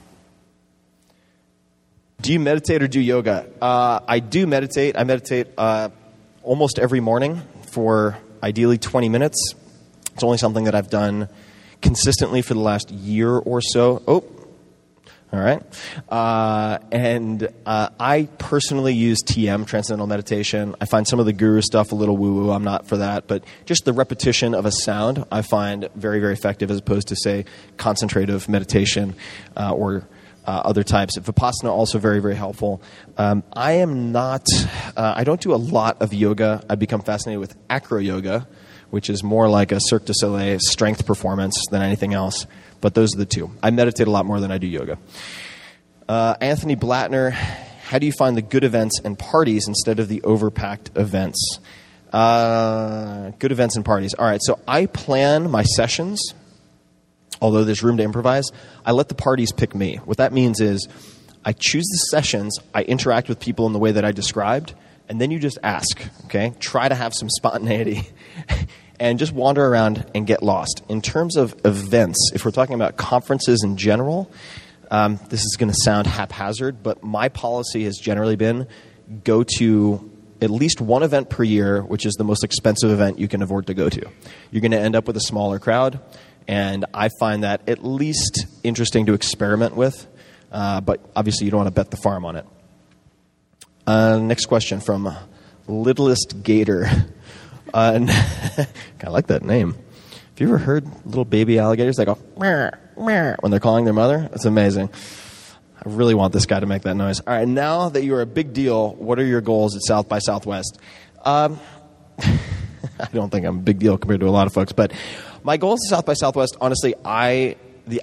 Do you meditate or do yoga? Uh, I do meditate. I meditate uh, almost every morning for ideally twenty minutes. It's only something that I've done consistently for the last year or so. Oh. All right. Uh, and uh, I personally use T M, Transcendental Meditation. I find some of the guru stuff a little woo-woo. I'm not for that. But just the repetition of a sound I find very, very effective as opposed to, say, concentrative meditation uh, or uh, other types. Vipassana also very, very helpful. Um, I am not uh, – I don't do a lot of yoga. I've become fascinated with acro-yoga, which is more like a Cirque du Soleil strength performance than anything else. But those are the two. I meditate a lot more than I do yoga. Uh, Anthony Blattner, how do you find the good events and parties instead of the overpacked events? Uh, good events and parties. All right, so I plan my sessions, although there's room to improvise. I let the parties pick me. What that means is I choose the sessions, I interact with people in the way that I described, and then you just ask, okay? Try to have some spontaneity. And just wander around and get lost. In terms of events, if we're talking about conferences in general, um, this is going to sound haphazard, but my policy has generally been go to at least one event per year, which is the most expensive event you can afford to go to. You're going to end up with a smaller crowd, and I find that at least interesting to experiment with, uh, but obviously you don't want to bet the farm on it. Uh, next question from Littlest Gator. Uh, I like that name. Have you ever heard little baby alligators that go meow, meow, when they're calling their mother? It's amazing. I really want this guy to make that noise. All right, now that you're a big deal, what are your goals at South by Southwest? Um, I don't think I'm a big deal compared to a lot of folks, but my goals at South by Southwest, honestly, I the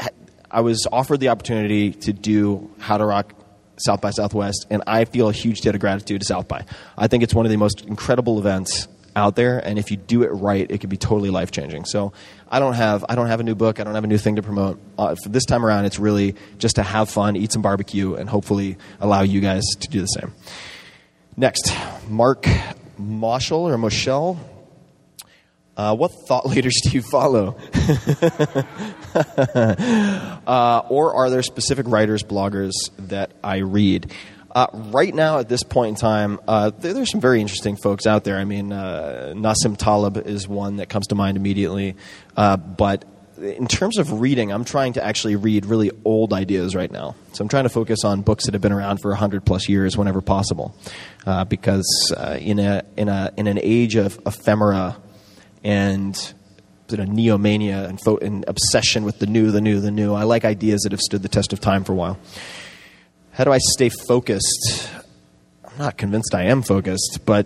I was offered the opportunity to do How to Rock South by Southwest, and I feel a huge debt of gratitude to South by. I think it's one of the most incredible events out there, and if you do it right, it can be totally life-changing. So I don't have I don't have a new book. I don't have a new thing to promote. Uh, for this time around, it's really just to have fun, eat some barbecue, and hopefully allow you guys to do the same. Next, Mark Moschel or Moschel. Uh, what thought leaders do you follow? uh, or are there specific writers, bloggers that I read? Uh, right now, at this point in time, uh, there, there's some very interesting folks out there. I mean, uh, Nassim Taleb is one that comes to mind immediately. Uh, but in terms of reading, I'm trying to actually read really old ideas right now. So I'm trying to focus on books that have been around for one hundred plus years whenever possible. Uh, because uh, in a in a in an age of ephemera and sort of neomania and, fo- and obsession with the new, the new, the new, I like ideas that have stood the test of time for a while. How do I stay focused? I'm not convinced I am focused, but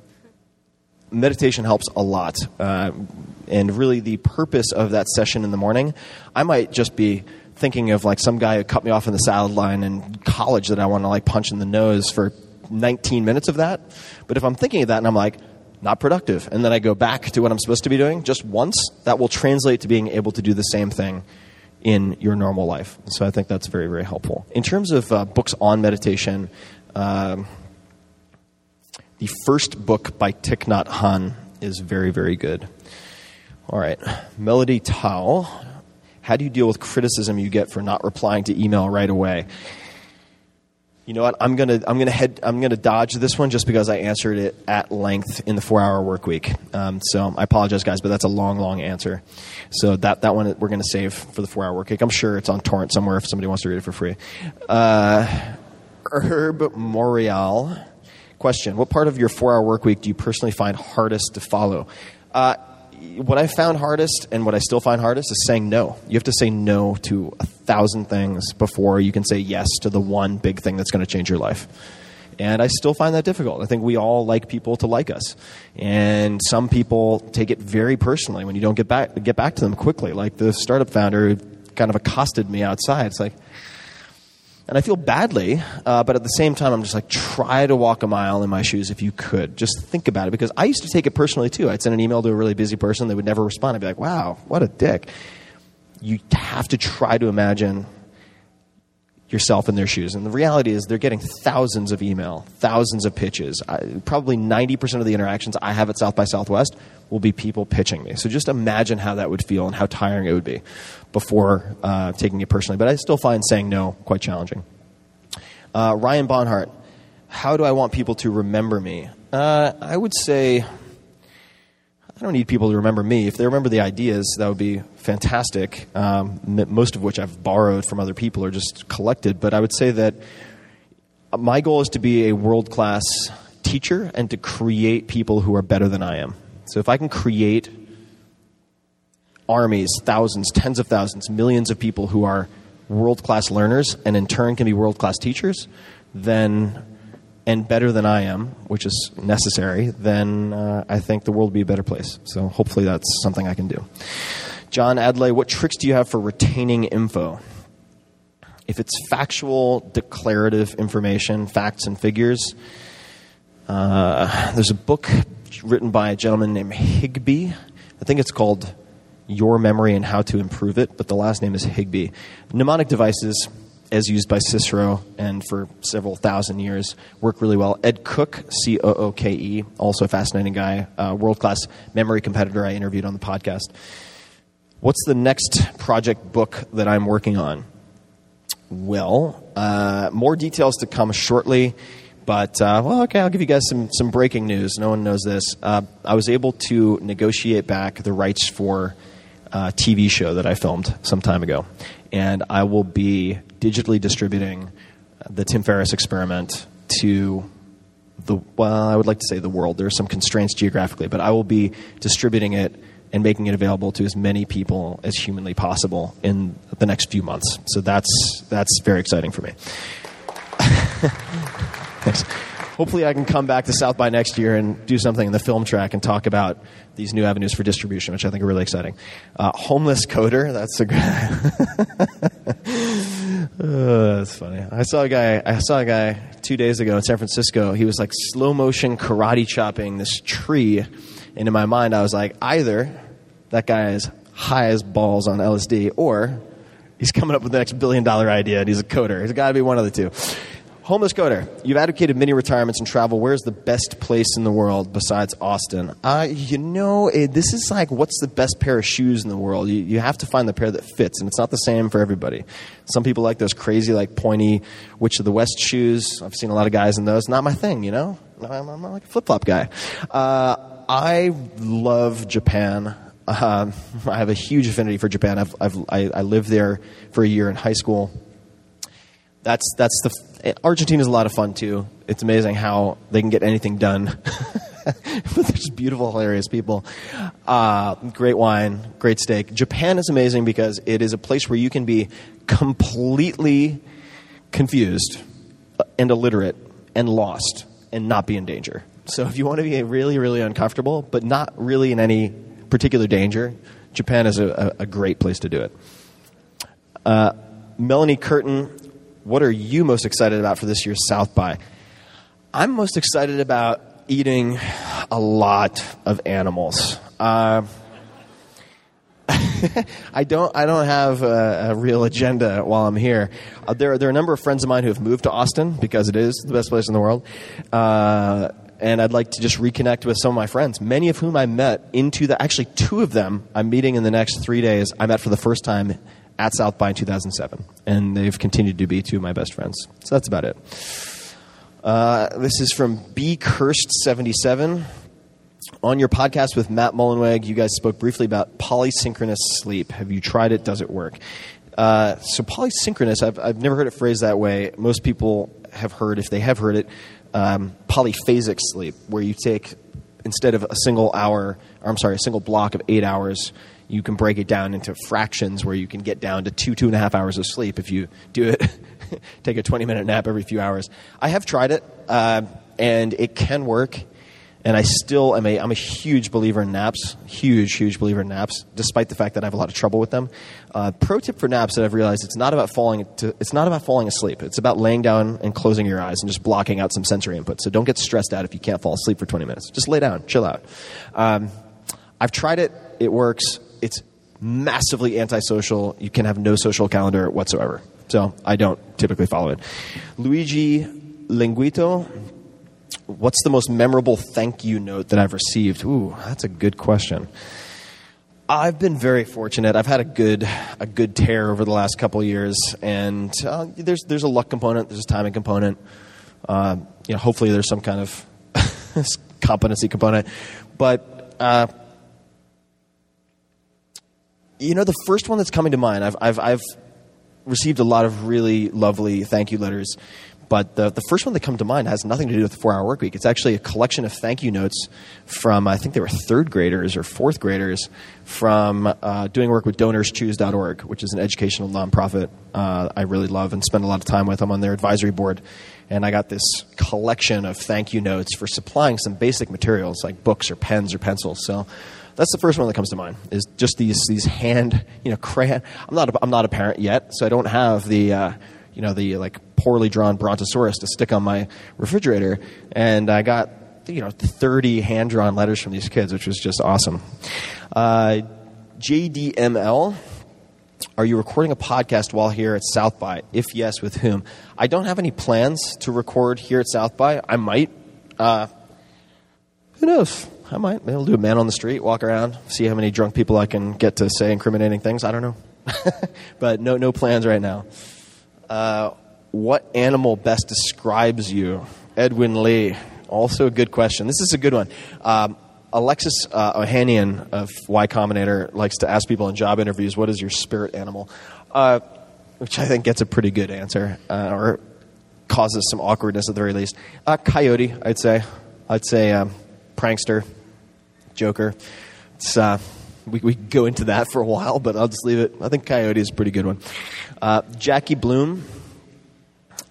meditation helps a lot. Uh, and really the purpose of that session in the morning, I might just be thinking of like some guy who cut me off in the salad line in college that I want to like punch in the nose for nineteen minutes of that. But if I'm thinking of that and I'm like, not productive, and then I go back to what I'm supposed to be doing just once, that will translate to being able to do the same thing in your normal life. So I think that's very, very helpful. In terms of uh, books on meditation, um, the first book by Thich Nhat Hanh is very, very good. All right. Melody Tao, how do you deal with criticism you get for not replying to email right away? You know what? I'm gonna I'm gonna head I'm gonna dodge this one just because I answered it at length in the four-hour work week. Um, so I apologize, guys, but that's a long, long answer. So that that one we're gonna save for the four-hour work week. I'm sure it's on torrent somewhere if somebody wants to read it for free. Uh, Herb Morial, question: what part of your four-hour work week do you personally find hardest to follow? Uh, What I found hardest and what I still find hardest is saying no. You have to say no to a thousand things before you can say yes to the one big thing that's going to change your life. And I still find that difficult. I think we all like people to like us. And some people take it very personally when you don't get back get back to them quickly. Like the startup founder who kind of accosted me outside. It's like, and I feel badly, uh, but at the same time, I'm just like, try to walk a mile in my shoes if you could. Just think about it, because I used to take it personally too. I'd send an email to a really busy person. They would never respond. I'd be like, wow, what a dick. You have to try to imagine yourself in their shoes. And the reality is they're getting thousands of email, thousands of pitches. I, probably ninety percent of the interactions I have at South by Southwest will be people pitching me. So just imagine how that would feel and how tiring it would be before uh, taking it personally. But I still find saying no quite challenging. Uh, Ryan Bonhart, how do I want people to remember me? Uh, I would say I don't need people to remember me. If they remember the ideas, that would be fantastic, um, most of which I've borrowed from other people or just collected. But I would say that my goal is to be a world-class teacher and to create people who are better than I am. So if I can create armies, thousands, tens of thousands, millions of people who are world-class learners and in turn can be world-class teachers, then and better than I am, which is necessary, then uh, I think the world will be a better place. So hopefully that's something I can do. John Adley, what tricks do you have for retaining info? If it's factual, declarative information, facts and figures, uh, there's a book written by a gentleman named Higbee. I think it's called Your Memory and How to Improve It, but the last name is Higbee. Mnemonic devices, as used by Cicero and for several thousand years, work really well. Ed Cook, C O O K E, also a fascinating guy, uh, world-class memory competitor I interviewed on the podcast. What's the next project book that I'm working on? Well, uh, more details to come shortly, but, uh, well, okay, I'll give you guys some, some breaking news. No one knows this. Uh, I was able to negotiate back the rights for a T V show that I filmed some time ago, and I will be digitally distributing the Tim Ferriss Experiment to the, well, I would like to say the world. There are some constraints geographically, but I will be distributing it and making it available to as many people as humanly possible in the next few months. So that's that's very exciting for me. Thanks. hopefully I can come back to South by next year and do something in the film track and talk about these new avenues for distribution, which I think are really exciting. Uh, homeless coder, that's a good. uh, that's funny. I saw a guy. I saw a guy two days ago in San Francisco. He was like slow motion karate chopping this tree, and in my mind, I was like, either that guy is high as balls on L S D, or he's coming up with the next billion dollar idea, and he's a coder. He's got to be one of the two. Homeless coder, you've advocated many retirements and travel. Where's the best place in the world besides Austin? Uh, you know, it, this is like, what's the best pair of shoes in the world? You, you have to find the pair that fits, and it's not the same for everybody. Some people like those crazy, like pointy Witch of the West shoes. I've seen a lot of guys in those. Not my thing, you know? I'm, I'm not like a flip-flop guy. Uh, I love Japan. Uh, I have a huge affinity for Japan. I've, I've, I, I lived there for a year in high school. That's that's the Argentina is a lot of fun too. It's amazing how they can get anything done. But they're just beautiful, hilarious people. Uh, great wine, great steak. Japan is amazing because it is a place where you can be completely confused and illiterate and lost and not be in danger. So if you want to be really, really uncomfortable, but not really in any particular danger, Japan is a, a, a great place to do it. Uh, Melanie Curtin, what are you most excited about for this year's South by? I'm most excited about eating a lot of animals. Uh, I don't. I don't have a, a real agenda while I'm here. Uh, there, there are a number of friends of mine who have moved to Austin because it is the best place in the world, uh, and I'd like to just reconnect with some of my friends, many of whom I met into the. Actually, two of them I'm meeting in the next three days. I met for the first time at South by in two thousand seven, and they've continued to be two of my best friends. So that's about it. Uh, this is from B. Kirst seventy-seven. On your podcast with Matt Mullenweg, you guys spoke briefly about polysynchronous sleep. Have you tried it? Does it work? Uh, so polysynchronous, I've, I've never heard it phrased that way. Most people have heard, if they have heard it, um, polyphasic sleep, where you take, instead of a single hour, or I'm sorry, a single block of eight hours, you can break it down into fractions where you can get down to two, two and a half hours of sleep if you do it. Take a twenty-minute nap every few hours. I have tried it, uh, and it can work. And I still am a, I'm a huge believer in naps, huge, huge believer in naps, despite the fact that I have a lot of trouble with them. Uh, pro tip for naps that I've realized, it's not about falling to, it's not about falling asleep. It's about laying down and closing your eyes and just blocking out some sensory input. So don't get stressed out if you can't fall asleep for twenty minutes. Just lay down, chill out. Um, I've tried it. It works. It's massively antisocial. You can have no social calendar whatsoever. So I don't typically follow it. Luigi Linguito. What's the most memorable thank you note that I've received? Ooh, that's a good question. I've been very fortunate. I've had a good a good tear over the last couple of years, and uh, there's there's a luck component, there's a timing component. Uh, you know, hopefully there's some kind of competency component. But uh, you know, the first one that's coming to mind, I've I've I've received a lot of really lovely thank you letters. But the, the first one that come to mind has nothing to do with the four-hour work week. It's actually a collection of thank you notes from, I think they were third graders or fourth graders, from uh, doing work with donors choose dot org, which is an educational nonprofit uh, I really love and spend a lot of time with. I'm on their advisory board. And I got this collection of thank you notes for supplying some basic materials like books or pens or pencils. So that's the first one that comes to mind, is just these these hand, you know, crayon. I'm not a, I'm not a parent yet, so I don't have the, uh, you know, the like poorly drawn Brontosaurus to stick on my refrigerator. And I got, you know, thirty hand-drawn letters from these kids, which was just awesome. Uh, J D M L, are you recording a podcast while here at South by? If yes, with whom? I don't have any plans to record here at South by. I might. Uh, who knows? I might. Maybe I'll do a man on the street, walk around, see how many drunk people I can get to say incriminating things. I don't know. But no, no plans right now. Uh, what animal best describes you? Edwin Lee. Also a good question. This is a good one. Um, Alexis uh, Ohanian of Y Combinator likes to ask people in job interviews, what is your spirit animal? Uh, which I think gets a pretty good answer, uh, or causes some awkwardness at the very least. Uh, coyote, I'd say. I'd say um, prankster, joker. It's, uh, we, we go into that for a while, but I'll just leave it. I think coyote is a pretty good one. Uh, Jackie Bloom.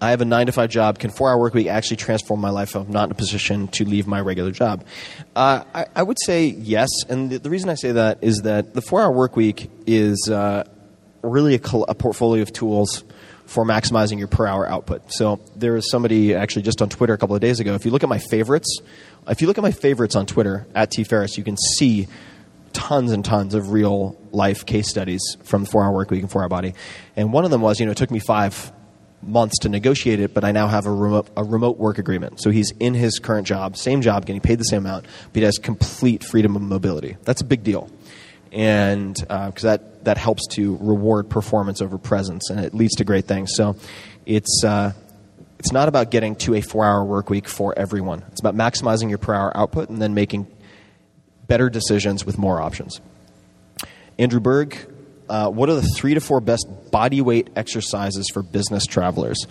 I have a nine to five job. Can four hour work week actually transform my life if I'm not in a position to leave my regular job? Uh, I, I would say yes. And the, the reason I say that is that the four hour work week is uh, really a, col- a portfolio of tools for maximizing your per hour output. So there was somebody actually just on Twitter a couple of days ago. If you look at my favorites, if you look at my favorites on Twitter, at T Ferriss, you can see tons and tons of real life case studies from the four hour work week and four hour body. And one of them was, you know, it took me five months to negotiate it, but I now have a remote, a remote work agreement. So he's in his current job, same job, getting paid the same amount, but he has complete freedom of mobility. That's a big deal. And because uh, that, that helps to reward performance over presence, and it leads to great things. So it's uh, it's not about getting to a four-hour work week for everyone. It's about maximizing your per-hour output and then making better decisions with more options. Andrew Berg, uh, what are the three to four best body weight exercises for business travelers?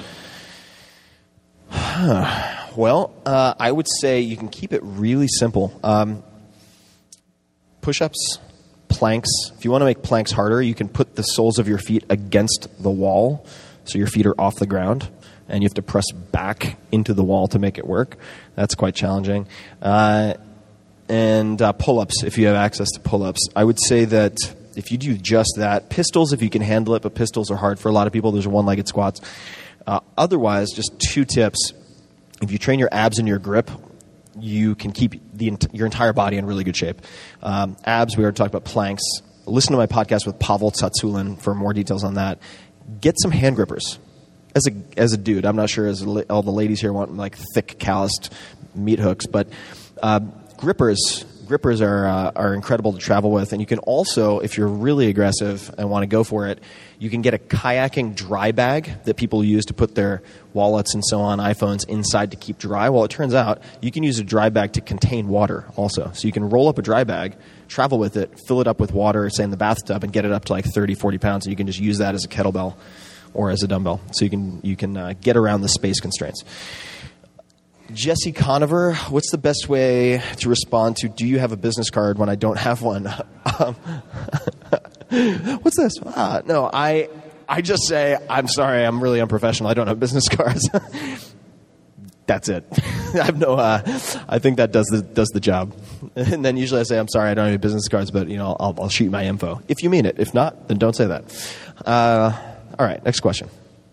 Well, uh, I would say you can keep it really simple. Um, push-ups, planks. If you want to make planks harder, you can put the soles of your feet against the wall so your feet are off the ground, and you have to press back into the wall to make it work. That's quite challenging. Uh, and uh, pull-ups, if you have access to pull-ups. I would say that if you do just that, pistols, if you can handle it, but pistols are hard for a lot of people. There's one-legged squats. Uh, otherwise, just two tips. If you train your abs and your grip, you can keep the your entire body in really good shape. Um, abs, we already talked about planks. Listen to my podcast with Pavel Tsatsulin for more details on that. Get some hand grippers. As a as a dude, I'm not sure as a, all the ladies here want like thick, calloused meat hooks, but uh, grippers grippers are uh, are incredible to travel with. And you can also, if you're really aggressive and want to go for it, you can get a kayaking dry bag that people use to put their wallets and so on, iPhones, inside to keep dry. Well, it turns out you can use a dry bag to contain water also. So you can roll up a dry bag, travel with it, fill it up with water, say in the bathtub, and get it up to like thirty, forty pounds. And you can just use that as a kettlebell or as a dumbbell. So you can you can uh, get around the space constraints. Jesse Conover, what's the best way to respond to, do you have a business card when I don't have one? um, what's this? Ah, no, I I just say, I'm sorry, I'm really unprofessional. I don't have business cards. That's it. I have no, uh, I think that does the does the job. And then usually I say, I'm sorry, I don't have any business cards, but you know, I'll, I'll shoot you my info. If you mean it. If not, then don't say that. Uh, all right, next question.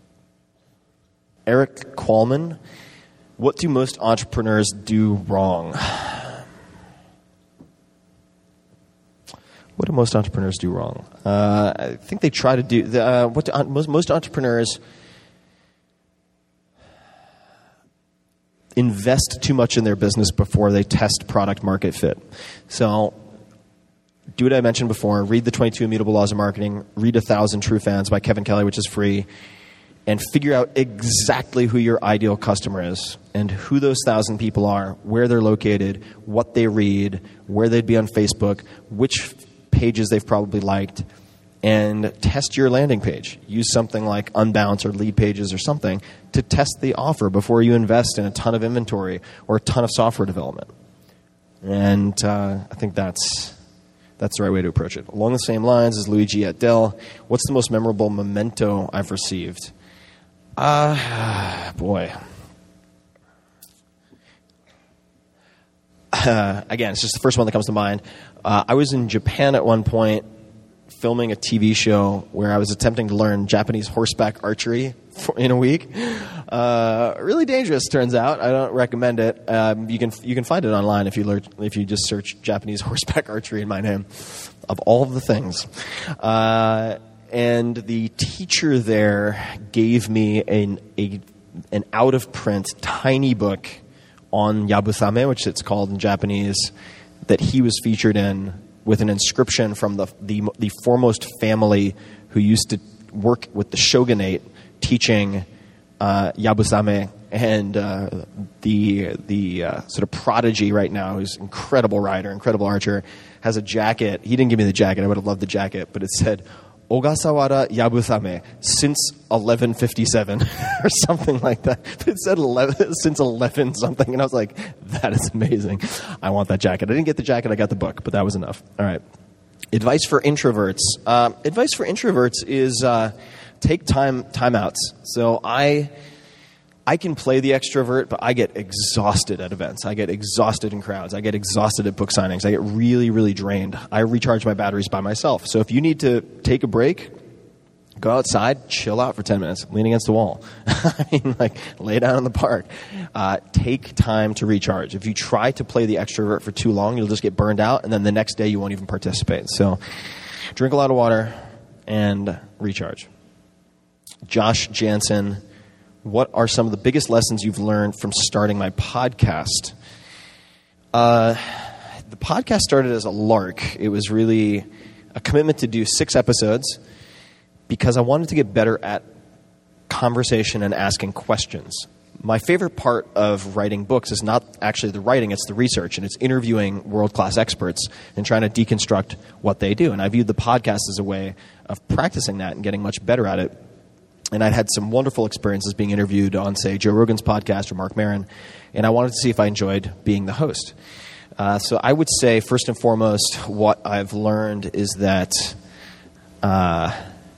Eric Qualman. What do most entrepreneurs do wrong? What do most entrepreneurs do wrong? Uh, I think they try to do the, uh, what do, uh, most most entrepreneurs invest too much in their business before they test product market fit. So, do what I mentioned before. Read the twenty-two Immutable Laws of Marketing. Read A Thousand True Fans by Kevin Kelly, which is free. And figure out exactly who your ideal customer is and who those thousand people are, where they're located, what they read, where they'd be on Facebook, which pages they've probably liked, and test your landing page. Use something like Unbounce or Lead Pages or something to test the offer before you invest in a ton of inventory or a ton of software development. And uh, I think that's that's the right way to approach it. Along the same lines as Luigi at Dell, what's the most memorable memento I've received? Uh, boy. Uh, again, it's just the first one that comes to mind. Uh, I was in Japan at one point filming a T V show where I was attempting to learn Japanese horseback archery for, in a week. Uh, really dangerous, turns out. I don't recommend it. Um, you can you can find it online if you learn, if you just search Japanese horseback archery in my name, of all of the things. Uh, And the teacher there gave me an a, an out-of-print tiny book on Yabusame, which it's called in Japanese, that he was featured in with an inscription from the the, the foremost family who used to work with the shogunate teaching uh, Yabusame. And uh, the the uh, sort of prodigy right now, who's an incredible rider, incredible archer, has a jacket. He didn't give me the jacket. I would have loved the jacket, but it said, Ogasawara Yabusame, since eleven fifty-seven, or something like that. It said eleven, since eleven something, and I was like, that is amazing. I want that jacket. I didn't get the jacket, I got the book, but that was enough. All right. Advice for introverts. Uh, advice for introverts is uh, take time time outs. So I I can play the extrovert, but I get exhausted at events. I get exhausted in crowds. I get exhausted at book signings. I get really, really drained. I recharge my batteries by myself. So if you need to take a break, go outside, chill out for ten minutes, lean against the wall. I mean, like, lay down in the park. Uh, take time to recharge. If you try to play the extrovert for too long, you'll just get burned out, and then the next day you won't even participate. So drink a lot of water and recharge. Josh Jansen, what are some of the biggest lessons you've learned from starting my podcast? Uh, the podcast started as a lark. It was really a commitment to do six episodes because I wanted to get better at conversation and asking questions. My favorite part of writing books is not actually the writing, it's the research, and it's interviewing world-class experts and trying to deconstruct what they do. And I viewed the podcast as a way of practicing that and getting much better at it. And I'd had some wonderful experiences being interviewed on, say, Joe Rogan's podcast or Mark Maron, and I wanted to see if I enjoyed being the host. Uh, so I would say, first and foremost, what I've learned is that uh,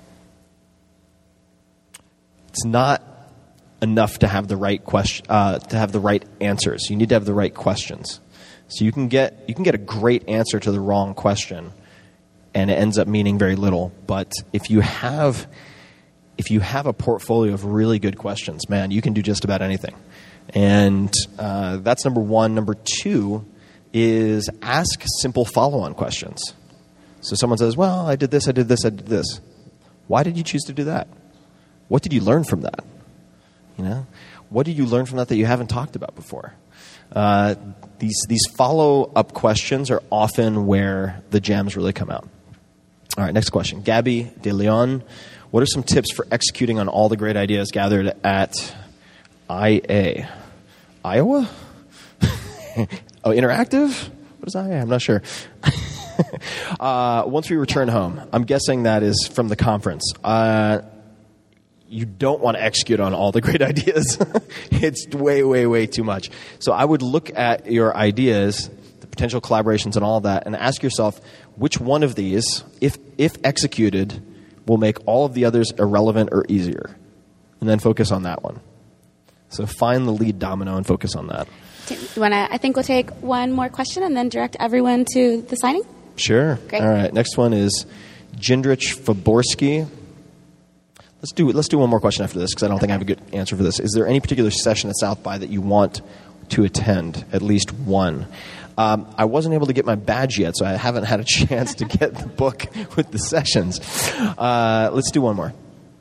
it's not enough to have the right question, uh, to have the right answers. You need to have the right questions. So you can get you can get a great answer to the wrong question, and it ends up meaning very little. But if you have If you have a portfolio of really good questions, man, you can do just about anything. And uh, that's number one. Number two is ask simple follow-on questions. So someone says, well, I did this, I did this, I did this. Why did you choose to do that? What did you learn from that? You know, what did you learn from that that you haven't talked about before? Uh, these these follow-up questions are often where the gems really come out. All right, next question. Gabby De Leon. What are some tips for executing on all the great ideas gathered at I A? Iowa? Oh, Interactive? What is I A? I'm not sure. uh, once we return home, I'm guessing that is from the conference. Uh, you don't want to execute on all the great ideas. It's way, way, way too much. So I would look at your ideas, the potential collaborations and all of that, and ask yourself, which one of these, if if executed, will make all of the others irrelevant or easier, and then focus on that one. So find the lead domino and focus on that. Do you wanna, I think we'll take one more question and then direct everyone to the signing. Sure. Great. All right. Next one is Jindrich Faborsky. Let's do let's do one more question after this because I don't think I have a good answer for this. Is there any particular session at South by that you want to attend? At least one. Um, I wasn't able to get my badge yet, so I haven't had a chance to get the book with the sessions. Uh, let's do one more.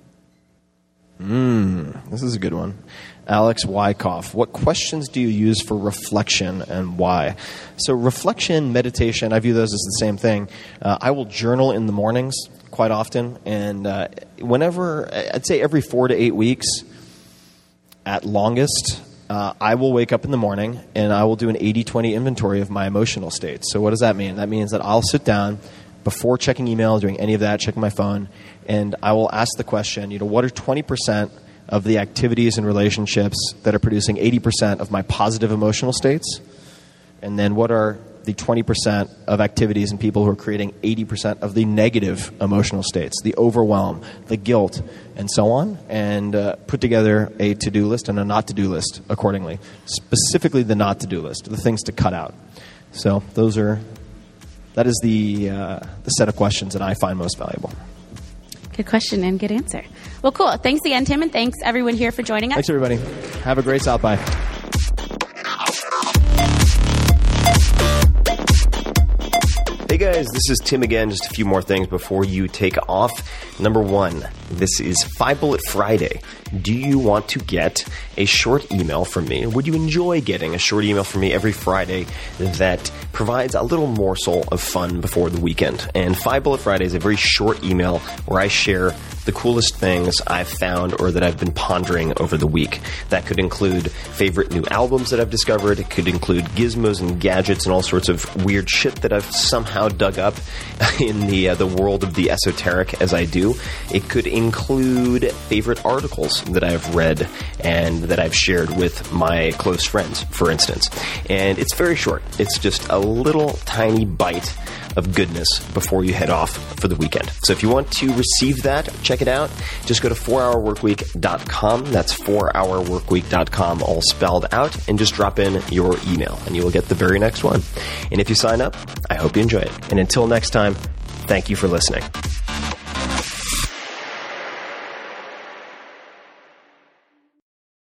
Mm, this is a good one. Alex Wyckoff. What questions do you use for reflection and why? So reflection, meditation, I view those as the same thing. Uh, I will journal in the mornings quite often, and uh, whenever, I'd say every four to eight weeks at longest, Uh, I will wake up in the morning and I will do an eighty twenty inventory of my emotional states. So what does that mean? That means that I'll sit down before checking email, doing any of that, checking my phone, and I will ask the question, you know, what are twenty percent of the activities and relationships that are producing eighty percent of my positive emotional states? And then what are the twenty percent of activities and people who are creating eighty percent of the negative emotional states, the overwhelm, the guilt, and so on, and uh, put together a to-do list and a not-to-do list accordingly. Specifically the not-to-do list, the things to cut out. So those are, that is the, uh, the set of questions that I find most valuable. Good question and good answer. Well, cool. Thanks again, Tim, and thanks everyone here for joining us. Thanks, everybody. Have a great South by. Hey guys, this is Tim again. Just a few more things before you take off. Number one, this is Five Bullet Friday. Do you want to get a short email from me? Would you enjoy getting a short email from me every Friday that provides a little morsel of fun before the weekend? And Five Bullet Friday is a very short email where I share the coolest things I've found or that I've been pondering over the week. That could include favorite new albums that I've discovered. It could include gizmos and gadgets and all sorts of weird shit that I've somehow dug up in the uh, the world of the esoteric as I do. It could include favorite articles that I've read and that I've shared with my close friends, for instance. And it's very short. It's just a little tiny bite of goodness before you head off for the weekend. So if you want to receive that, check it out. Just go to four hour work week dot com. That's four hour work week dot com, all spelled out, and just drop in your email, and you will get the very next one. And if you sign up, I hope you enjoy it. And until next time, thank you for listening.